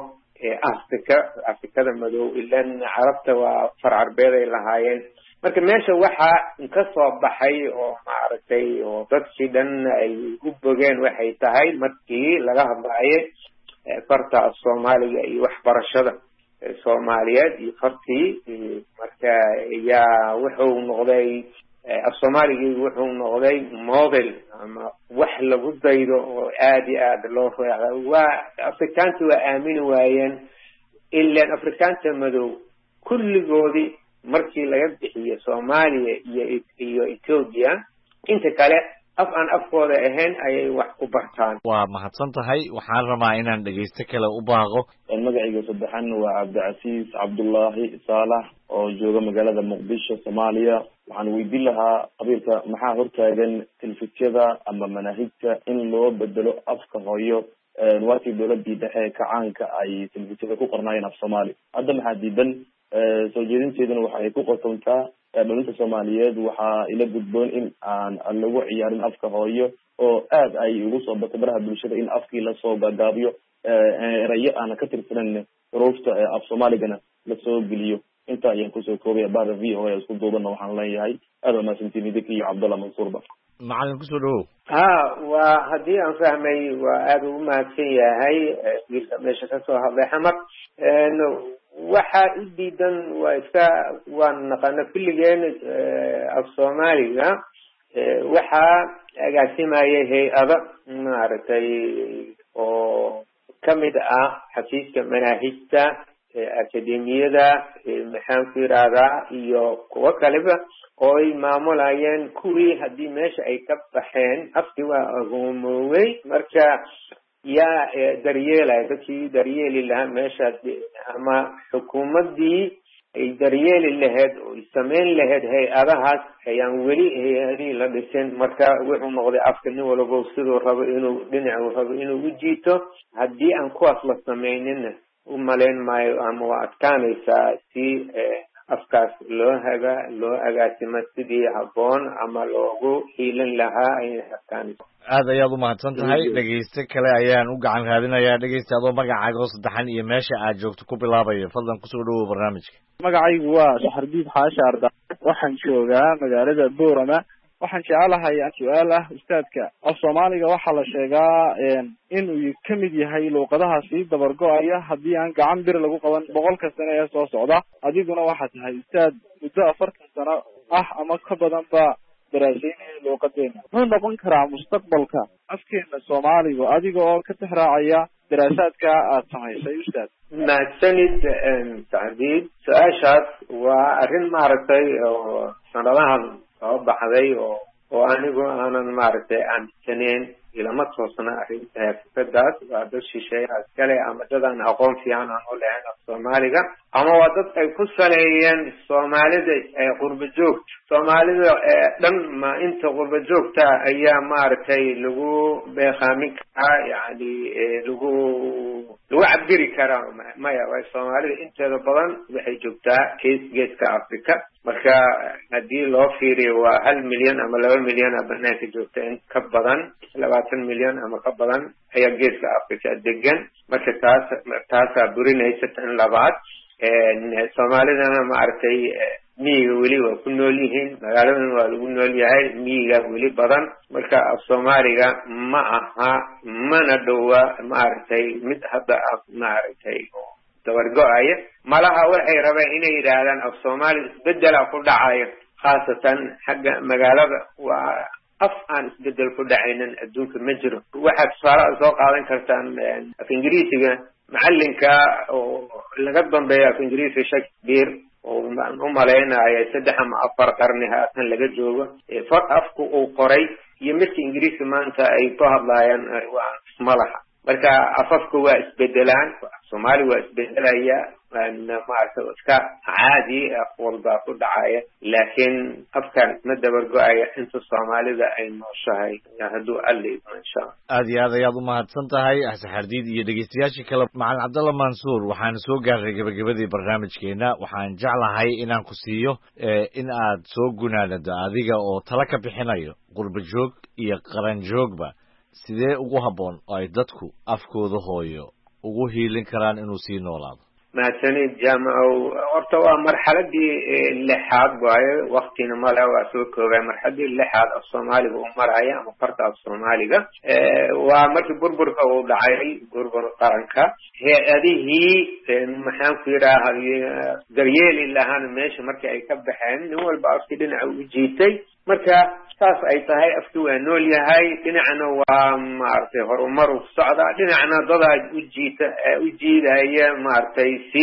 Afrikada madow ilaan carabta waa far carbeed ay lahaayeen marka meesha waxaa ka soo baxay oo maaragtay oo dadkii dhan ay u bogeen waxay tahay markii laga hadlayay farta Soomaaliga iyo waxbarashada Soomaaliyeed iyo fartii marka yaa wuxuu noqday Soomaaliga wuxuu noqday model ama wax lagu daydo oo aad iyo aad loo raaco waa Afrikaantu waa aamin waayeen ilaa Afrikaanta madow kulligoodii markii laga bixiyo Soomaaliya iyo Ethiopia inta kale af aan afkooda ahayn ayay wax ku bartaan waa mahadsan tahay waxaan rabaa inaan dhageysto kale u baaqo magacayga saddexan waa Cabdicasiis Cabdullaahi Saalax oo jooga magaalada Muqdisho Soomaaliya waxaan weydiin lahaa qabiilka maxaa hortaagan tilfisyada ama manahijka in loo bedelo afka hooyo waakii dowladii dhexe kacaanka ay tilfisyada ku qornaayeen af Soomaali hadda maxaa diidan soo jeedinteeduna waxay ku qotontaa dhalinta Soomaaliyeed waxaa ila gudboon in aan lagu ciyaarin afka hooyo oo aad ay ugu soo batay baraha bulshada in afkii la soo gaagaabiyo erayo aan ka tirsanan xuruufta af Soomaaligana la soo geliyo inta ayaan kusoo koobaya baada VOA isku duubana waxaan leeyahay aad waa mahadsantiin idinka iyo Cabdalla Mansuurba macallin kusoo dhawow waa haddii aan fahmay waa aad ugu mahadsan yahay wiilka meesha ka soo hadlay xamar waxaa u diidan waan naqana kulligeen af Soomaaliga waxaa agaasimaya hay-ada maaragtay oo kamid ah xafiiska manaahijta akademiyada maxaan ku yiraahdaa iyo kuwa kaleba oo ay maamulayeen kuwii haddii meesha ay ka baxeen afkii waa agoomowey marka yaa daryeelaya dadkii daryeeli lahaa meeshaas ama xukuumaddii ay daryeeli lahayd oo samayn lahayd hay-adahaas ayaan weli hay-adihii la dhisin. marka wuxuu noqday afka nin walba siduu rabo inuu dhinacu rabo inuu u jiito. haddii aan kuwaas la samaynina u malayn maayo ama waa adkaanaysaa si afkaas loo agaasimo sidii habboon ama loogu hiilin lahaa ayay adkaanaysa. aad ayaad umahadsan tahay. dhegeyste kale ayaan u gacan raadinayaa. dhegeyste adoo magacaaga oo saddexan iyo meesha aad joogto ku bilaabayo fadlan kusoo dhawow barnaamijka. magacaygu waa Saxardiid Xaashi Arda, waxaan joogaa magaalada Boorama. waxaan jecelahay su-aal ah ustaadka. af Soomaaliga waxaa la sheegaa inuu ka mid yahay luuqadaha sii dabar go-aya haddii aan gacan bir lagu qaban 100 sano ee soo socda. adiguna waxaa tahay ustaad muddo 40 sano ah ama ka badanba daraasaynaya luuqadeena. muxuu noqon karaa mustaqbalka afkeena Soomaaliga adiga oo ka tixraacaya daraasaadka aad samaysay ustaad? mahadsanid Saxardiid. su-aashaas waa arrin maaragtay oo sanadahan soo baxday oo anigu aanan maaragtay aaminsaneyn ilama toosna fikradaas. waa dad shisheeyaha iskale ama dad aan aqoon fiican aan u lahayn af Soomaaliga, ama waa dad ay ku saleeyeen Soomaalida ee qurba joogta. Soomaalida dhan ma inta qurba joogta ayaa maaragtay lagu beeqaamin karaa, yani lagu cabiri karaa. maya, way Soomaalida inteeda badan waxay joogtaa geeska Africa. marka haddii loo fiiriyo waa 1 milyan ama 2 milyan banaanka joogta, in ka badan 20 milyan ama ka badan ayaa geeska Africa degan. marka taasaa burinaysa tan labaad. Soomaalidana maaragtay miyiga weli waa ku nool yihiin, magaaladan waa lagu nool yahay, miyiga weli badan. marka af Soomaaliga ma aha mana dhowa maaragtay mid hadda maaragtay dabargo-aya. malaha waxay rabeen inay yidhaahdaan af Soomaali isbedela ku dhacayo, khaasatan xagga magaalada. waa af aan isbedel ku dhacaynin adduunka ma jiro. waxaad tusaale soo qaadan kartaan af Ingiriisiga. macalinka oo laga dambeeya af Ingiriisi Shakespeare oo u malaynaya 3 ama 4 qarni haatan laga joogo, afku uu qoray iyo midka Ingiriisi maanta ay ku hadlayaan waa malaha. marka afafku waa isbedelaan. Soomaali waa isbedelaya, maaragtay iska caadi walba ku dhacaya, laakiin afkan ma dabargo-aya inta Soomaalida ay nooshahay hadduu alle insha Allah. aad iyo aad ayaad umahadsan tahay Saxardiid iyo dhegeystayaashii kale. macalin Cabdalla Mansuur, waxaan soo gaaray gabagabadii barnaamijkeena. waxaan jeclahay inaan ku siiyo in aad soo gunaanado adiga oo tala ka bixinayo qurba joog iyo qaran joogba sidee ugu habboon oo ay dadku afkooda hooyo ugu hiilin karaan inuu sii noolaado. mahadsanid jaamacow. horta waa marxaladii 6aad waaye, waktina male waa soo koobay. marxaladii 6aad af Soomaaliga uu maraya ama farta af Soomaaliga waa markii burburka uu dhacay, burbur qaranka. hay-adihii maxaan ku yidhaahaa daryeeli lahaana meesha markii ay ka baxeen, nin walba afkii dhinaca u jiitay. marka saas ay tahay afki waa nool yahay, dhinacna waa maaragtay horumar u socda, dhinacna dadaa u jiidaya maaragtay si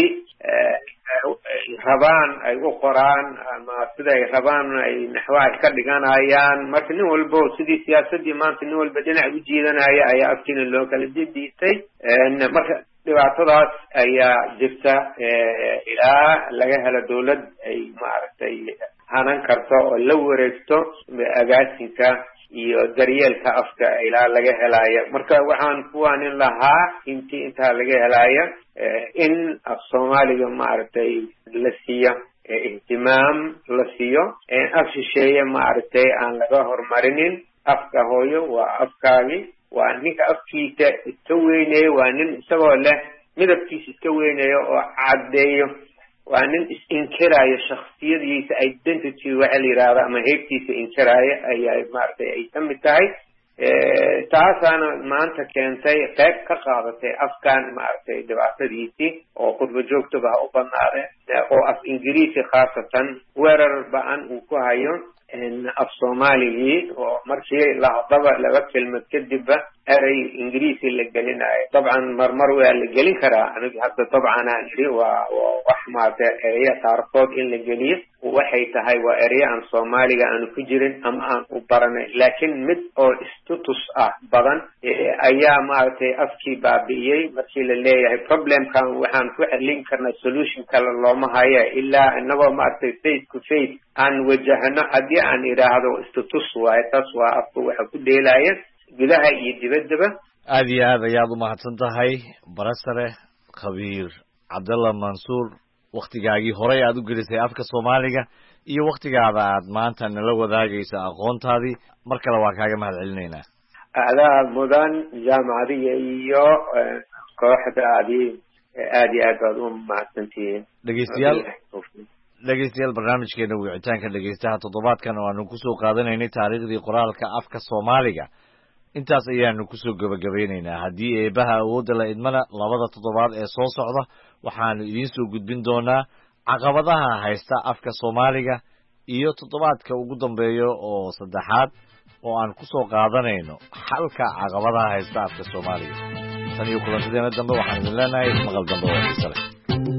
rabaan ay u qoraan ama siday rabaan ay naxwaha ka dhiganayaan. marka nin walba sidii siyaasadii maanta nin walba dhinac u jiidanaya ayaa afkiina loo kala didiitay. marka dhibaatadaas ayaa jirta ilaa laga helo dawlad ay maaragtay hanan karto oo la wareegto agaasinka iyo daryeelka afka ilaa laga helaayo. marka waxaan kuwaanin lahaa intaa laga helaayo in af Soomaaliga maaragtay la siiyo ihtimaam, la siiyo af shisheeye maaragtay aan laga hormarinin. afka hooyo waa afkaagi, waa ninka afkiisa iska weyneeyo, waa nin isagoo leh midabkiisa iska weyneeyo oo caddeeyo, waa nin is-inkiraayo shakhsiyadiisa, identity waxa la yidhaahda ama heybtiisa inkiraayo ayaa maaragtay ay ka mid tahay. taasaana maanta keentay qayb ka qaadatay afkan maaragtay dhibaatadiisii oo qurba joogtaba ha u badnaade, oo af Ingiriisi khaasatan weerar ba-an uu ku hayo af Soomaaligii, oo markii la hadaba 2 kelmad kadibba erey ingiriisi la gelinayo dabcan marmar waa la gelin karaa aniga hadda dabcan aan iri waa wax maaragtay ereya qaarkood in la geliyo waxay tahay waa ereya aan soomaaliga aanu ku jirin ama aan u baranay laakiin mid oo status ah badan ayaa maaragtay afkii baabi'iyey markii la leeyahay problemkan waxaan ku xallin karnaa solution kale looma hayo ilaa inagoo maaragtay face to face aan wajahno haddii aan idhaahdo status waaye taas waa afka waxa ku dheelaya gudaha iyo dibaddaba aad iyo aad ayaad u mahadsan tahay barasare khabiir cabdalla mansuur waktigaagii horey aad u gelisay afka soomaaliga iyo waktigaada aad maanta nala wadaagaysa aqoontaadii mar kale waa kaaga mahad celinaynaa adaa mudan jaamacadiga iyo kooxdaadii aad iyo aad baad u mahadsantihiin dhegeystayaal barnaamijkeena wicitaanka dhegeystaha toddobaadkan oo aanu kusoo qaadanaynay taariikhdii qoraalka afka soomaaliga intaas ayaanu kusoo gebagabeynaynaa haddii eebaha awoodda la idmana labada toddobaad ee soo socda waxaanu idiin soo gudbin doonaa caqabadaha haysta afka soomaaliga iyo toddobaadka ugu dambeeya oo saddexaad oo aan kusoo qaadanayno xalka caqabadaha haysta afka soomaaliga tan iyo kulantadeena dambe waxaan idin leenahay maqal dambe oo xiise leh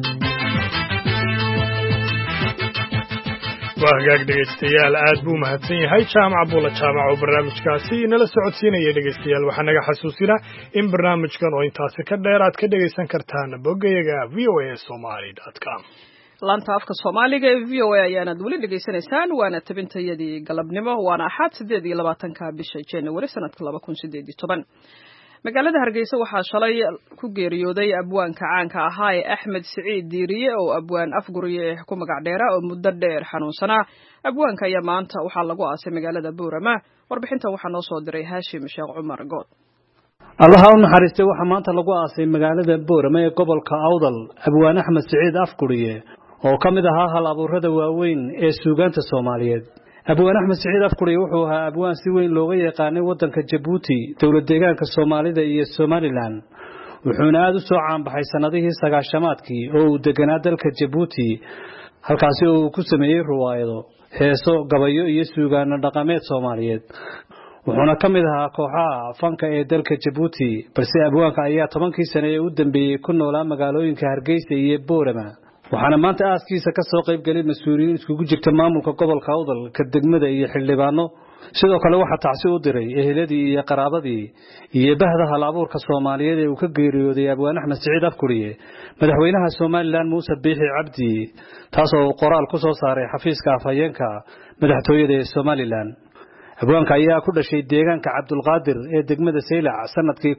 waa hagaag dhegaystayaal aad buu mahadsan yahay jaamac buula jaamac oo barnaamijkaasi inala socodsiinaya dhegaystayaal waxaa naga xasuusina in barnaamijkan oo intaasi ka dheer aad ka dhegaysan kartaan boggayaga voasomali.com laanta afka soomaaliga ee v o a ayaanaad weli dhegaysanaysaan waana tabintayadii galabnimo waana axad 28 bisha January sanadka 2018 magaalada Hargeysa waxaa shalay ku geeriyooday abwaanka caanka ahaa ee Axmed Siciid Diiriye oo abwaan afguriye ku magac dheera oo muddo dheer xanuunsanaa abwaanka ayaa maanta waxaa lagu aasay magaalada Boorama warbixinta waxaa noo soo diray Haashim Sheekh Cumar Good allaha u naxariistay waxaa maanta lagu aasay magaalada Boorama ee gobolka Awdal abwaan Axmed Siciid Afguriye oo kamid ahaa hal abuurada waaweyn ee suugaanta Soomaaliyeed abwaan Axmed Siciid Afguriye wuxuu ahaa abwaan si weyn looga yaqaanay wadanka Djibouti dawlad deegaanka Soomaalida iyo Somaliland wuxuuna aad u soo caan baxay sanadihii 90-maadkii oo uu deganaa dalka Djibouti halkaas oo uu ku sameeyay riwaayado heeso gabayo iyo suugaan dhaqameed Soomaaliyeed wuxuuna kamid ahaa kooxaha fanka ee dalka Djibouti balse abwaanka ayaa 10 sano ee u dambeeyay ku noolaa magaalooyinka Hargeysa iyo Boorama waxaana maanta aaskiisa ka soo qayb galay mas'uuliyiin iskugu jirta maamulka gobolka Awdal ka degmada iyo xildhibaano sidoo kale waxa tacsi u diray eheladii iyo qaraabadii iyo bahda hal abuurka Soomaaliyeed ee uu ka geeriyooday abwaan Axmed Siciid Afguriye madaxweynaha Somaliland Muuse Biixi Cabdi taasoo qoraal ku soo saaray xafiiska afhayeenka madaxtooyada ee Somaliland abwaanka ayaa ku dhashay deegaanka Cabdulqaadir ee degmada Saylac sanadkii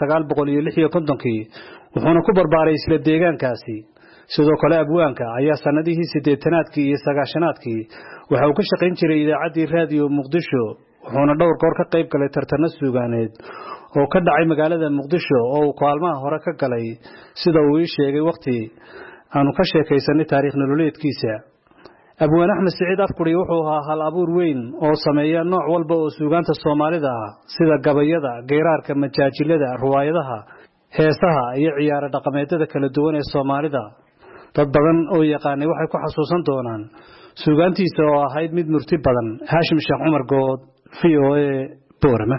1956 wuxuuna ku barbaaray isla deegaankaasi sidoo kale abwaanka ayaa sanadihii 80-aadkii iyo 90-aadkii waxa uu ka shaqayn jiray idaacadii raadiyo Muqdisho wuxuuna dhowr goor ka qayb galay tartano suugaaneed oo ka dhacay magaalada Muqdisho oo uu kaalmaha hore ka galay sida uu sheegay waqti aanu ka sheekaysanay taariikh nololeedkiisa abwaan Axmed Siciid Afguriye wuxuu ahaa hal abuur weyn oo sameeya nooc walba oo suugaanta Soomaalida ah sida gabayada geeraarka majaajilada riwaayadaha heesaha iyo ciyaar dhaqameedada kala duwan ee Soomaalida dad badan oo yaqaanay waxay ku xasuusan doonaan suugaantiisa oo ahayd mid murti badan Haashim Sheekh Cumar Good VOA Boorama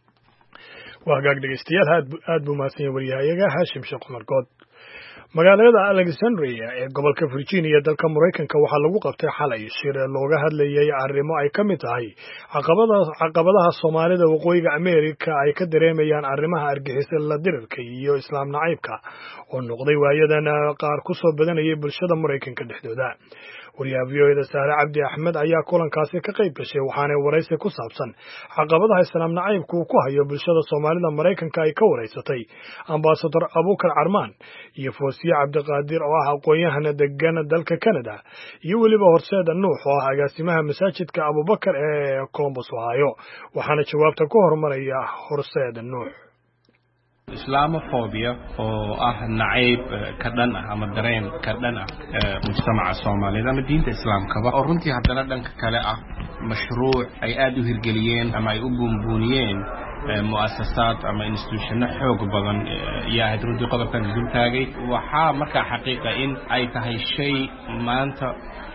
waa hagaag dhegeystayaal aad buu mahadsan yahay wariyahayaga Haashim Sheekh Cumar Good magaalada Alexandria ee gobolka Virginia dalka Mareykanka waxaa lagu qabtay xalay shir looga hadlayay arrimo ay ka mid tahay caqabadaha Soomaalida waqooyiga Ameerika ay ka dareemayaan arrimaha argixisada la dirirka iyo islaam nacaybka oo noqday waayadan qaar ku soo badanayay bulshada Mareykanka dhexdooda wariyaha VOA Saare Cabdi Axmed ayaa kulankaasi ka qayb gashay waxaana waraysi ku saabsan caqabadaha islaam nacaybku ku hayo bulshada Soomaalida Mareykanka ay ka wareysatay ambassador Abubakar Armaan iyo Foosiye Cabdiqaadir oo ah aqoon-yahan degan dalka Canada iyo waliba Horseed Nuux oo ah agaasimaha masaajidka Abubakar ee Columbus Ohio waxaana jawaabta ku hormaraya Horseed Nuux islamophobia oo ah nacayb ka dhan ah ama dareen ka dhan ah mujtamaca Soomaalida ama diinta islaamka oo runtii haddana dhanka kale ah mashruuc ay aad u hirgeliyeen ama ay u buunbuuniyeen muassasaad ama institutionno xoog badan yaa runtii qodobkan isu taagay waxaa markaa xaqiiqa in ay tahay shay maanta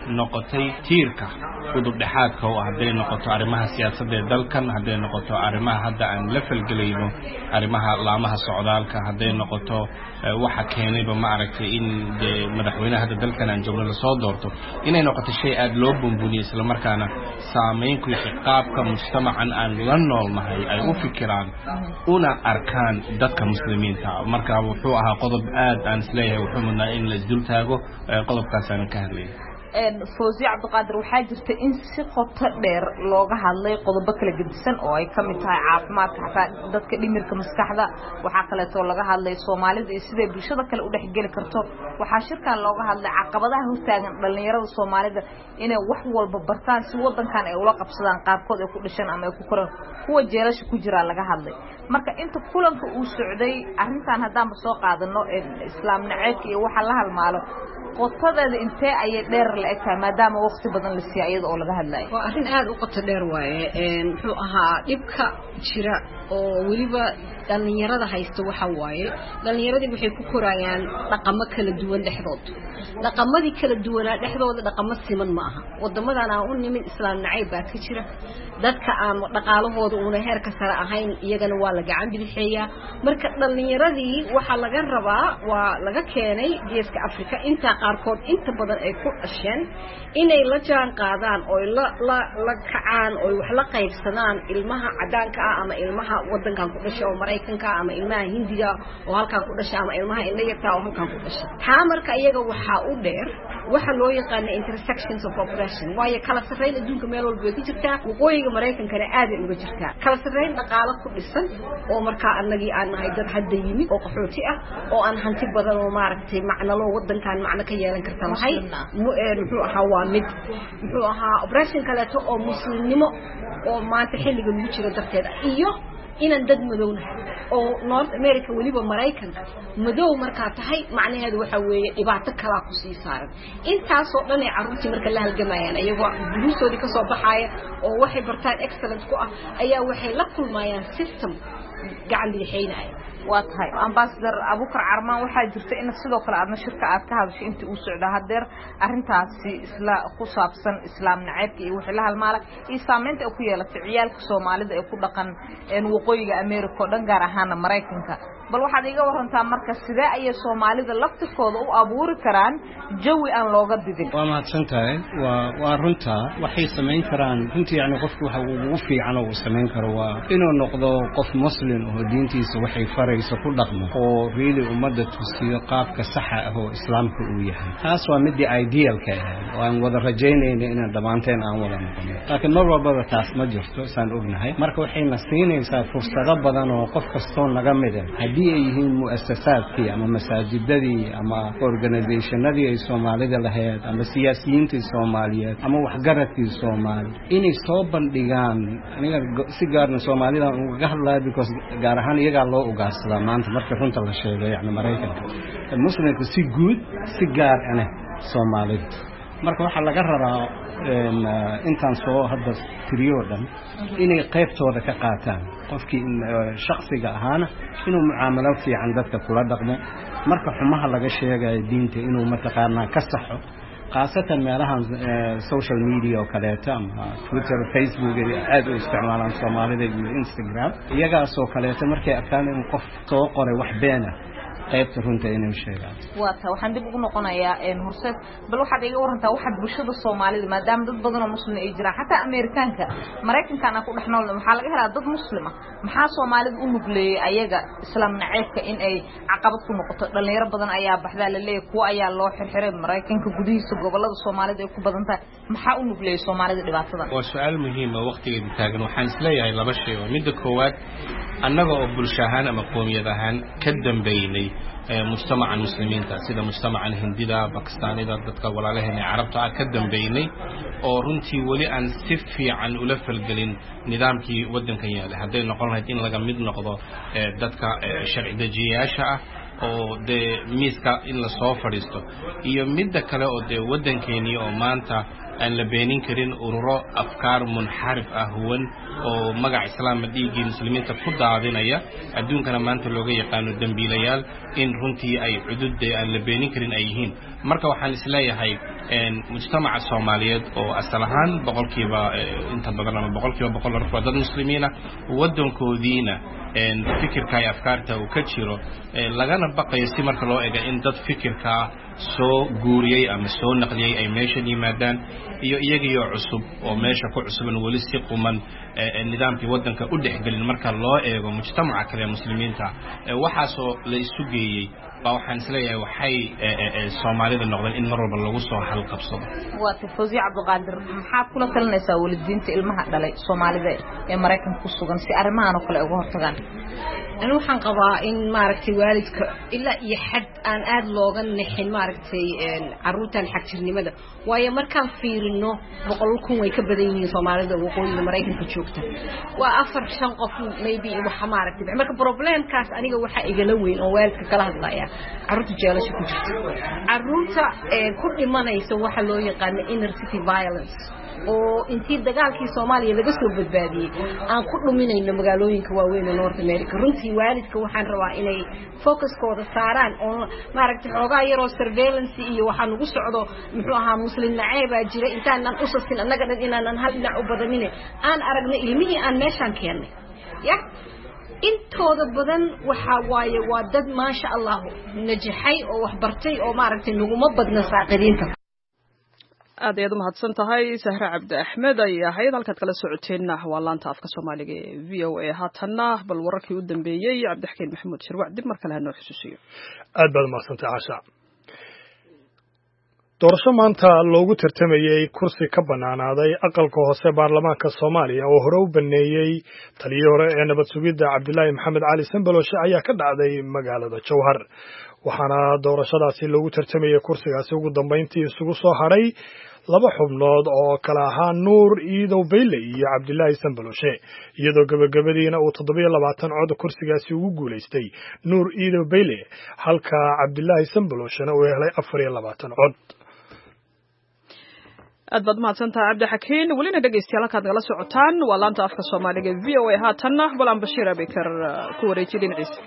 noqotay tiirka udubdhexaadka oo hadday noqoto arrimaha siyaasadda ee dalkan hadday noqoto arrimaha hadda aan la falgelayno arrimaha laamaha socdaalka hadday noqoto waxa keenayba maaragtay in madaxweynaha hadda dalkan aan joogno lasoo doorto inay noqoto shay aad loo buunbuuniyo isla markaana saameyn ku yeeshay qaabka mujtamacan aan la noolnahay ay u fikiraan una arkaan dadka muslimiinta marka wuxuu ahaa qodob aad aan isleeyahay wuxuu mudnaa in la isdul taago qodobkaas aan ka hadlayay fawzi cabdiqaadir waxaa jirta in si qoto dheer looga hadlay qodobo kala gedisan oo ay ka mid tahay caafimaadka xataa dadka dhimirka maskaxda waxaa kaleetoo laga hadlay soomaalida iyo siday bulshada kale u dhexgeli karto waxaa shirkan looga hadlay caqabadaha hortaagan dhalinyarada soomaalida inay wax walba bartaan si wadankan ay ula qabsadaan qaarkood ay ku dhashaan ama ay ku koraan kuwa jeelasha ku jiraa laga hadlay marka inta kulanka uu socday arrintan haddaanba soo qaadano islaam naceebka iyo waxa la halmaalo qotadeeda intee ayay dheer la egtahay maadaama waqti badan la siiyay iyada oo laga hadlayo waa arrin aad u qoto dheer waaye muxuu ahaa dhibka jira oo weliba dhalinyarada haysta waxa waaye dhalinyaradii waxay ku korayaan dhaqamo kala duwan dhexdood dhaqamadii kala duwanaa dhexdooda dhaqamo siman ma aha wadamadan aan u nimin islaam nacayb baa ka jira dadka aan dhaqaalahooda una heerka sare ahayn iyagana waa la gacan bidixeeyaa marka dhalinyaradii waxaa laga rabaa waa laga keenay geeska afrika intaa qaarkood inta badan ay ku dhasheen inay la jaan qaadaan oo la kacaan oo wax la qaybsadaan ilmaha cadaanka ah ama ilmaha wadankan ku dhashay oo maraykanka ama ilmaha hindiga oo halkan ku dhashay ama ilmaha indhayarta oo halkan ku dhashay taa marka iyaga waxaa u dheer waxa loo yaqaan intersections of population waayo kala sarreyn adduunka meel walba way ka jirtaa waqooyiga maraykankana aad ay uga jirtaa kala sarreyn dhaqaale ku dhisan oo markaa annagii aan nahay dad hadda yimid oo qaxooti ah oo aan hanti badan oo maaragtay macnalo wadankan macno ka yeelan karta lahay muxuu ahaa waa mid muxuu ahaa operation kaleeto oo muslimnimo oo maanta xilliga lagu jiro darteeda iyo inaan dad madownahay oo North America waliba Mareykanka madow markaa tahay macnaheedu waxa weeye dhibaato kala ku sii saaran intaas oo dhan ay carruurtii marka la halgamayaan ayagoo guruusoodii ka soo baxaya oo waxay bartaan excellence ku ah ayaa waxay la kulmayaan system gacan bidixeynaya waa tahay ambassador Abukar Carmaan waxaa jirta in sidoo kale aadna shirka aad ka hadashay intii uu socdo hadeer arintaasi isla ku saabsan islaam naceebka iyo wixii la halmaala iyo saameynta ay ku yeelatay ciyaalka Soomaalida ee ku dhaqan waqooyiga America oo dhan gaar ahaan Mareykanka bal waxaad iga warantaa marka sidee ay Soomaalida laftirkooda u abuuri karaan jawi aan looga didin waa mahadsantahay waa runta waxay sameyn karaan runtii yani qofku waxa uu ugu fiican oo sameyn karo waa inuu noqdo qof muslim oo diintiisa waxay farayso ku dhaqmo oo really ummadda tusiyo qaabka saxa ah oo islaamka uu yahay taas waa mid idealka ah oo aan wada rajaynayno in dhamaanteen aan wada noqono laakiin mar walba taas ma jirto saan ognahay marka waxayna siinaysaa fursado badan oo qof kastoo naga mid ah haddii ay yihiin muassasaadkii ama masaajidadii ama organizationadii ay Soomaalida lahayd ama siyaasiyiintii Soomaaliyeed ama waxgaradkii Soomaali inay soo bandhigaan aniga si gaarna Soomaalida uga hadlaa because gaar ahaan iyaga loo ugaarsadaa maanta marka runta la sheego yani Mareykanka muslimku si guud si gaar ah Soomaalida marka waxa laga rabaa intaan soo hadda tiriyodan inay qaybtooda ka qaataan qofkii shakhsiga ahaana inuu mucaamalo fiican dadka kula dhaqmo marka xumaha laga sheegayo diinta inuu mataqaana ka saxo qaasatan meelahan social media oo kaleeto ama Twitter Facebook aad u isticmaalaan Soomaalida iyo Instagram iyagaas oo kaleeto markay arkaan in qof soo qoray wax been ah qaybta runta inuu sheegaa waata waxaan dib ugu noqonayaa horseed bal waxaad iga warantaa waxa bulshada Soomaalida maadaama dad badan oo muslim ay jiraan xataa Ameerikaanka Mareykanka ku dhaxnool waxa laga helaa dad muslima maxaa Soomaalida u nugleeyay ayaga islaam naceebka in ay caqabad ku noqoto dhalinyaro badan ayaa baxdaa la leeyahay kuwa ayaa loo xirxiray Mareykanka gudihiisa gobolada Soomaalida ay ku badan tahay maxaa u nugleeyay Soomaalida dhibaatada waa su'aal muhiim ah waqtigeeda taagan waxaan isleeyahay laba shay oo mid koowaad annaga oo bulshahaan ama qoomiyadahan ka dambeynay mujtamaca muslimiinta sida mujtamaca hindida bakistaanida dadka walaalaheena carabta ka dambeynay oo runtii wali aan si fiican ula falgelin nidaamkii wadankan yaala haday noqon lahayd in laga mid noqdo dadka sharci dejiyaasha ah oo de miiska in la soo fadhiisto iyo midda kale oo de wadankeeni oo maanta aan la beenin karin ururo afkaar munxarif ah huwan oo magac islaamka dhiigii muslimiinta ku daadinaya adduunkana maanta looga yaqaano dambiilayaal in runtii ay xuduudda aan la beenin karin ay yihiin marka waxaan isleeyahay mujtamaca Soomaaliyeed oo asal ahaan boqolkiiba inta badan ama boqolkiiba boqol waa dad muslimiin ah wadankoodiina fikirka ay afkaarta uu ka jiro lagana baqayo si marka loo eego in dad fikirka soo guuriyay ama soo naqliyay ay meesha yimaadaan iyo iyagiyo cusub oo meesha ku cusuban wali si quman nidaamkii wadanka u dhexgelin marka loo eego mujtamaca kale muslimiinta waxaasoo la isu geeyay waxaan isleeyahay waxay Soomaalida noqdeen in mar walba lagu soo hal qabsado waa Fawzi Cabdiqaadir maxaa kula talinaysaa waalidiinta ilmaha dhalay Soomaalida ee Mareykanka ku sugan si arrimahan oo kale uga hortagaan أنا وحن قضاء إن ماركتي والدك إلا يحد أن أدلوغ النحن ماركتي عروتا الحكترني ماذا ويا مركان فير إنه بقولكم ويكبديني صومالي ده وقول إنه مريكن كتشوكته وأفر شنقف maybe وحمارك تبع مركب بروبلم كاس أنا جو حق يجلوين أو والدك كلاه ضايع عروت جالس كتشوكته عروتا كل ما نيسوا حلو يقان inner city violence oo intii dagaalkii Soomaaliya laga soo badbaadiyay aan ku dhuminayno magaalooyinka waaweyn ee North America runtii waalidka waxaan rabaa inay focuskooda saaraan oo maaragtay xoogaa yar oo surveillance iyo waxaan ugu socdo muxuu ahaa muslim naceeba jira intaan aan usasin annaga inaan hal dhinac u badanin aan aragna ilmihii aan meeshan keenay ya intooda badan waxa waaye waa dad ma sha Allah najaxay oo wax bartay oo maaragtay naguma badna saaqidiinta aad ayaad u mahadsan tahay Sahra Cabdi Axmed ay ahayd halkaad kala socoteen waa laanta afka Soomaaliga ee VOA haatanna bal wararkii u dambeeyay Cabdixkiin Maxamuud Shirwac dib mar kale ha noo xusuusiyo aad baad mahadsantahay Caasha doorasho maanta loogu tartamayay kursi ka banaanaaday aqalka hoose baarlamaanka Soomaaliya oo hore u baneeyay taliyay hore ee nabad sugidda Cabdullaahi Maxamed Cali Sanbaloshe ayaa ka dhacday magaalada Jowhar waxaana doorashadaasi loogu tartamayay kursigaasi ugu dambeyntii isugu soo haray laba xubnood oo kala ahaa Nuur Iidow Beyle iyo Cabdullaahi Sanbaloshe iyadoo gabagabadiina uu 27 cod kursigaasi ugu guuleystay Nuur Iidow Beyle halka Cabdullaahi Sanbaloshe uu helay 24 cod aad baad mahadsantahay Cabdi Xakiin walina dhageystayaal halkaad nagala socotaan waa laanta afka Soomaaliga VOA haatanna balan Bashiir Abikar ku wareejin ciise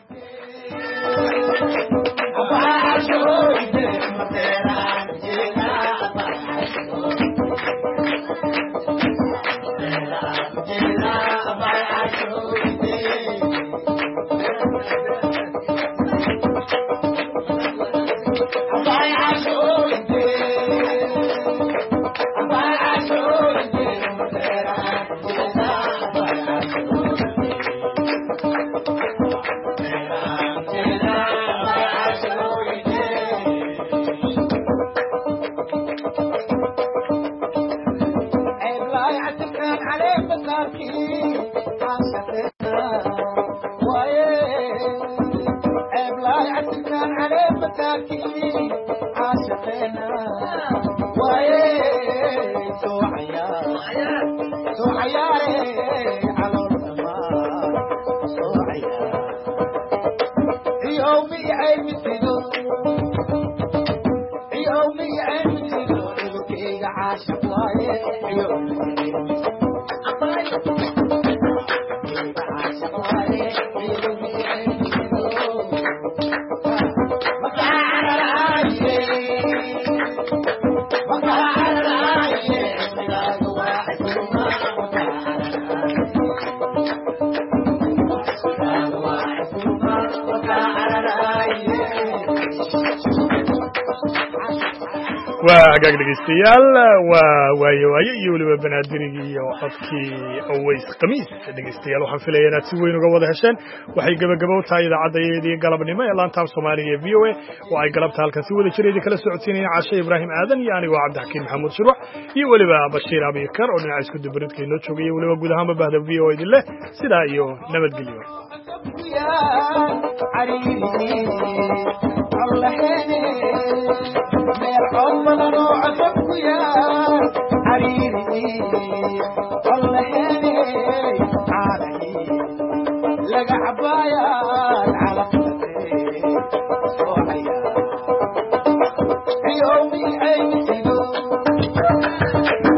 وحقاق دقيستيال waayo iyo waliba banaadirigi iyo codkii Aways Khamiis daqeystayaal waxaan filayaa inaad si weyn uga wada hesheen waxay gabagabo tahay idaacaddeedii galabnimo ee laanta Soomaaliga ee VOA oo ay galabta halkan si wada jireed kala socodsiinayaan Caasha Ibraahim Aadan iyo aniga Cabdixkiin Maxamuud Shirwac iyo waliba Bashiir Abikar oo dhinaca isku dibridkay noo joogay waliba guud ahaan bahda VOA idile sidaa iyo nabadgelyo يومي أي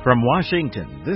From Washington, this